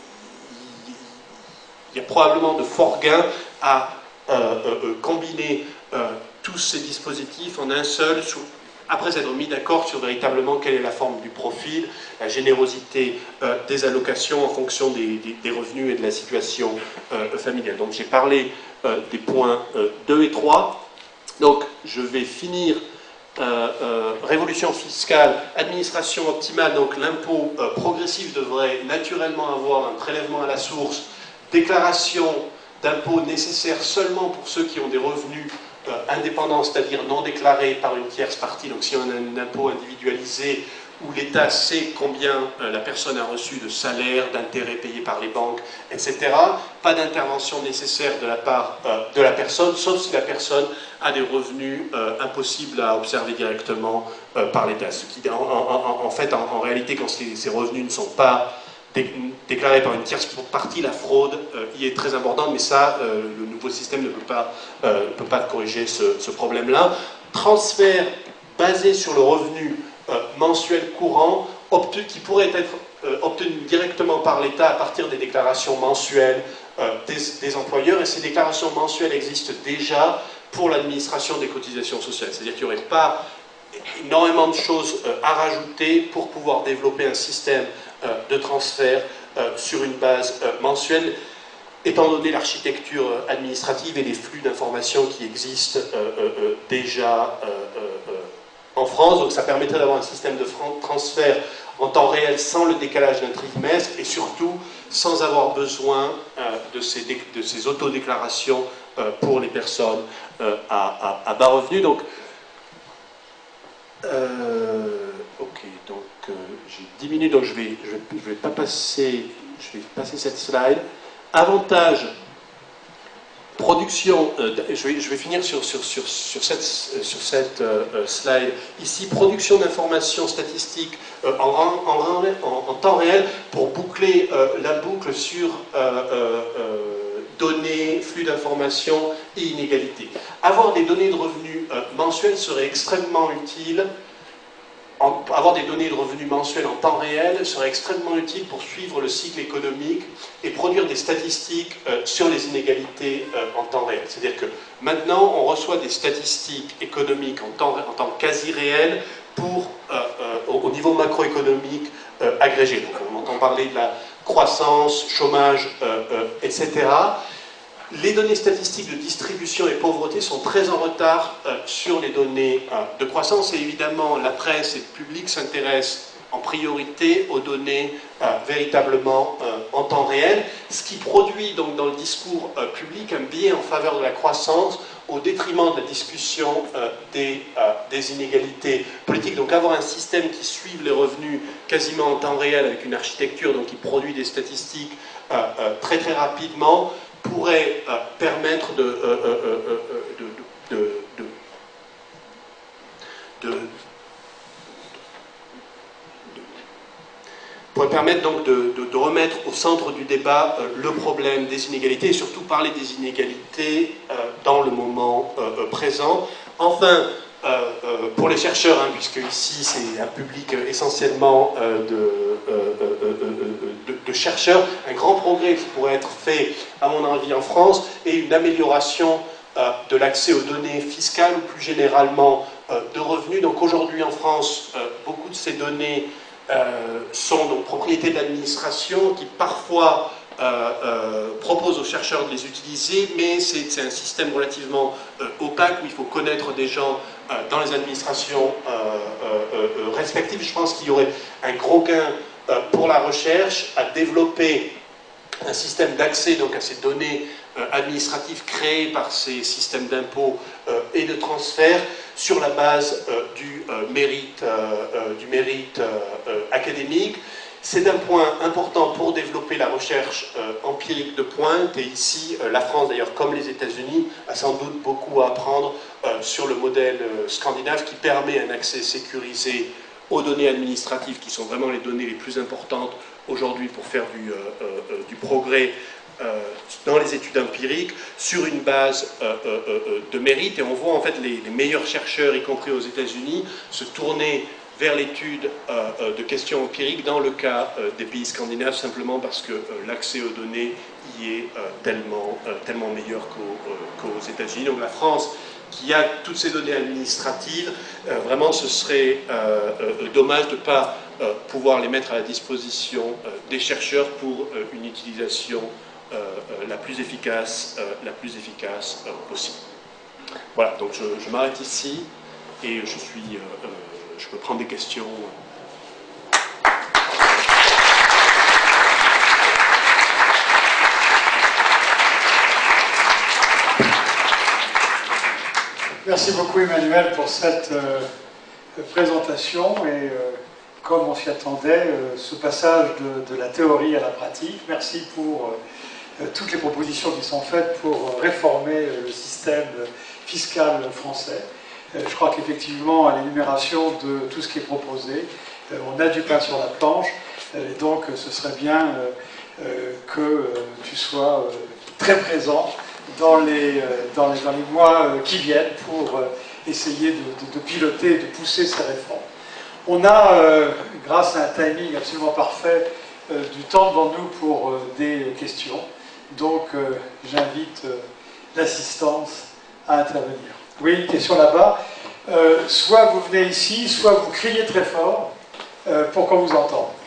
il y a probablement de forts gains à euh, euh, combiner euh, tous ces dispositifs en un seul, sous, après s'être mis d'accord sur véritablement quelle est la forme du profil, la générosité euh, des allocations en fonction des, des, des revenus et de la situation euh, familiale. Donc j'ai parlé euh, des points euh, deux et trois. Donc je vais finir euh, euh, révolution fiscale, administration optimale. Donc l'impôt euh, progressif devrait naturellement avoir un prélèvement à la source, déclaration d'impôt nécessaire seulement pour ceux qui ont des revenus Euh, indépendant, c'est-à-dire non déclaré par une tierce partie. Donc si on a un impôt individualisé où l'État sait combien euh, la personne a reçu de salaire, d'intérêts payés par les banques, et cetera, pas d'intervention nécessaire de la part euh, de la personne, sauf si la personne a des revenus euh, impossibles à observer directement euh, par l'État. Ce qui, en, en, en fait, en, en réalité, quand ces, ces revenus ne sont pas déclaré par une tierce partie, la fraude euh, y est très importante, mais ça, euh, le nouveau système ne peut pas, euh, ne peut pas corriger ce, ce problème-là. Transfert basé sur le revenu euh, mensuel courant, qui pourrait être euh, obtenu directement par l'État à partir des déclarations mensuelles euh, des, des employeurs, et ces déclarations mensuelles existent déjà pour l'administration des cotisations sociales. C'est-à-dire qu'il n'y aurait pas énormément de choses euh, à rajouter pour pouvoir développer un système euh, de transfert euh, sur une base euh, mensuelle, étant donné l'architecture euh, administrative et les flux d'informations qui existent euh, euh, déjà euh, euh, en France. Donc ça permettrait d'avoir un système de transfert en temps réel sans le décalage d'un trimestre et surtout sans avoir besoin euh, de ces, de ces autodéclarations euh, pour les personnes euh, à, à, à bas revenus. Donc, Euh, ok, donc euh, j'ai dix minutes, donc je vais, je vais, je vais pas passer, je vais passer cette slide. Avantage, production, euh, je, vais, je vais finir sur, sur, sur, sur cette, sur cette euh, slide. Ici, production d'informations statistiques euh, en, en, en, en temps réel pour boucler euh, la boucle sur euh, euh, euh, données, flux d'informations et inégalités. Avoir des données de revenus euh, mensuels serait extrêmement utile. En, avoir des données de revenus mensuels en temps réel serait extrêmement utile pour suivre le cycle économique et produire des statistiques euh, sur les inégalités euh, en temps réel. C'est-à-dire que maintenant, on reçoit des statistiques économiques en temps, en temps quasi réel pour, euh, euh, au, au niveau macroéconomique euh, agrégé. Donc on entend parler de la croissance, chômage, euh, euh, et cetera. Les données statistiques de distribution et pauvreté sont très en retard euh, sur les données euh, de croissance, et évidemment la presse et le public s'intéressent en priorité aux données euh, véritablement euh, en temps réel, ce qui produit donc dans le discours euh, public un biais en faveur de la croissance au détriment de la discussion euh, des, euh, des inégalités politiques. Donc avoir un système qui suive les revenus quasiment en temps réel avec une architecture donc qui produit des statistiques euh, euh, très très rapidement pourrait euh, permettre de, euh, euh, euh, de, de, de, de, de pourrait permettre donc de, de, de remettre au centre du débat euh, le problème des inégalités et surtout parler des inégalités euh, dans le moment euh, présent. Enfin, euh, euh, pour les chercheurs, hein, puisque ici c'est un public euh, essentiellement euh, de, euh, euh, de, de chercheurs, un grand progrès qui pourrait être fait, à mon avis, en France, et une amélioration euh, de l'accès aux données fiscales ou plus généralement euh, de revenus. Donc aujourd'hui en France, euh, beaucoup de ces données Euh, sont donc propriété de l'administration qui parfois euh, euh, propose aux chercheurs de les utiliser, mais c'est un système relativement euh, opaque où il faut connaître des gens euh, dans les administrations euh, euh, euh, respectives. Je pense qu'il y aurait un gros gain euh, pour la recherche à développer un système d'accès donc à ces données euh, administratives créées par ces systèmes d'impôts euh, et de transfert sur la base euh, du, euh, mérite, euh, euh, du mérite euh, euh, académique. C'est un point important pour développer la recherche euh, empirique de pointe, et ici, euh, la France, d'ailleurs, comme les États-Unis, a sans doute beaucoup à apprendre euh, sur le modèle euh, scandinave qui permet un accès sécurisé aux données administratives, qui sont vraiment les données les plus importantes aujourd'hui pour faire du, euh, euh, du progrès euh, dans les études empiriques, sur une base euh, euh, de mérite. Et on voit en fait les, les meilleurs chercheurs, y compris aux États-Unis, se tourner vers l'étude euh, de questions empiriques dans le cas euh, des pays scandinaves, simplement parce que euh, l'accès aux données y est euh, tellement, euh, tellement meilleur qu'aux euh, qu'aux États-Unis. Donc la France, qui a toutes ces données administratives, euh, vraiment ce serait euh, euh, dommage de ne pas euh, pouvoir les mettre à la disposition euh, des chercheurs pour euh, une utilisation euh, euh, la plus efficace, euh, la plus efficace euh, possible. Voilà, donc je, je m'arrête ici et je suis, euh, euh, je peux prendre des questions. Merci beaucoup Emmanuel pour cette euh, présentation et euh, comme on s'y attendait, euh, ce passage de, de la théorie à la pratique. Merci pour euh, toutes les propositions qui sont faites pour réformer euh, le système fiscal français. Euh, je crois qu'effectivement, à l'énumération de tout ce qui est proposé, euh, on a du pain sur la planche, euh, et donc ce serait bien euh, euh, que euh, tu sois euh, très présent Dans les, dans, les, dans les mois qui viennent pour essayer de, de, de piloter, de pousser ces réformes. On a, euh, grâce à un timing absolument parfait, euh, du temps devant nous pour euh, des questions. Donc euh, j'invite euh, l'assistance à intervenir. Oui, une question là-bas. Euh, soit vous venez ici, soit vous criez très fort euh, pour qu'on vous entende.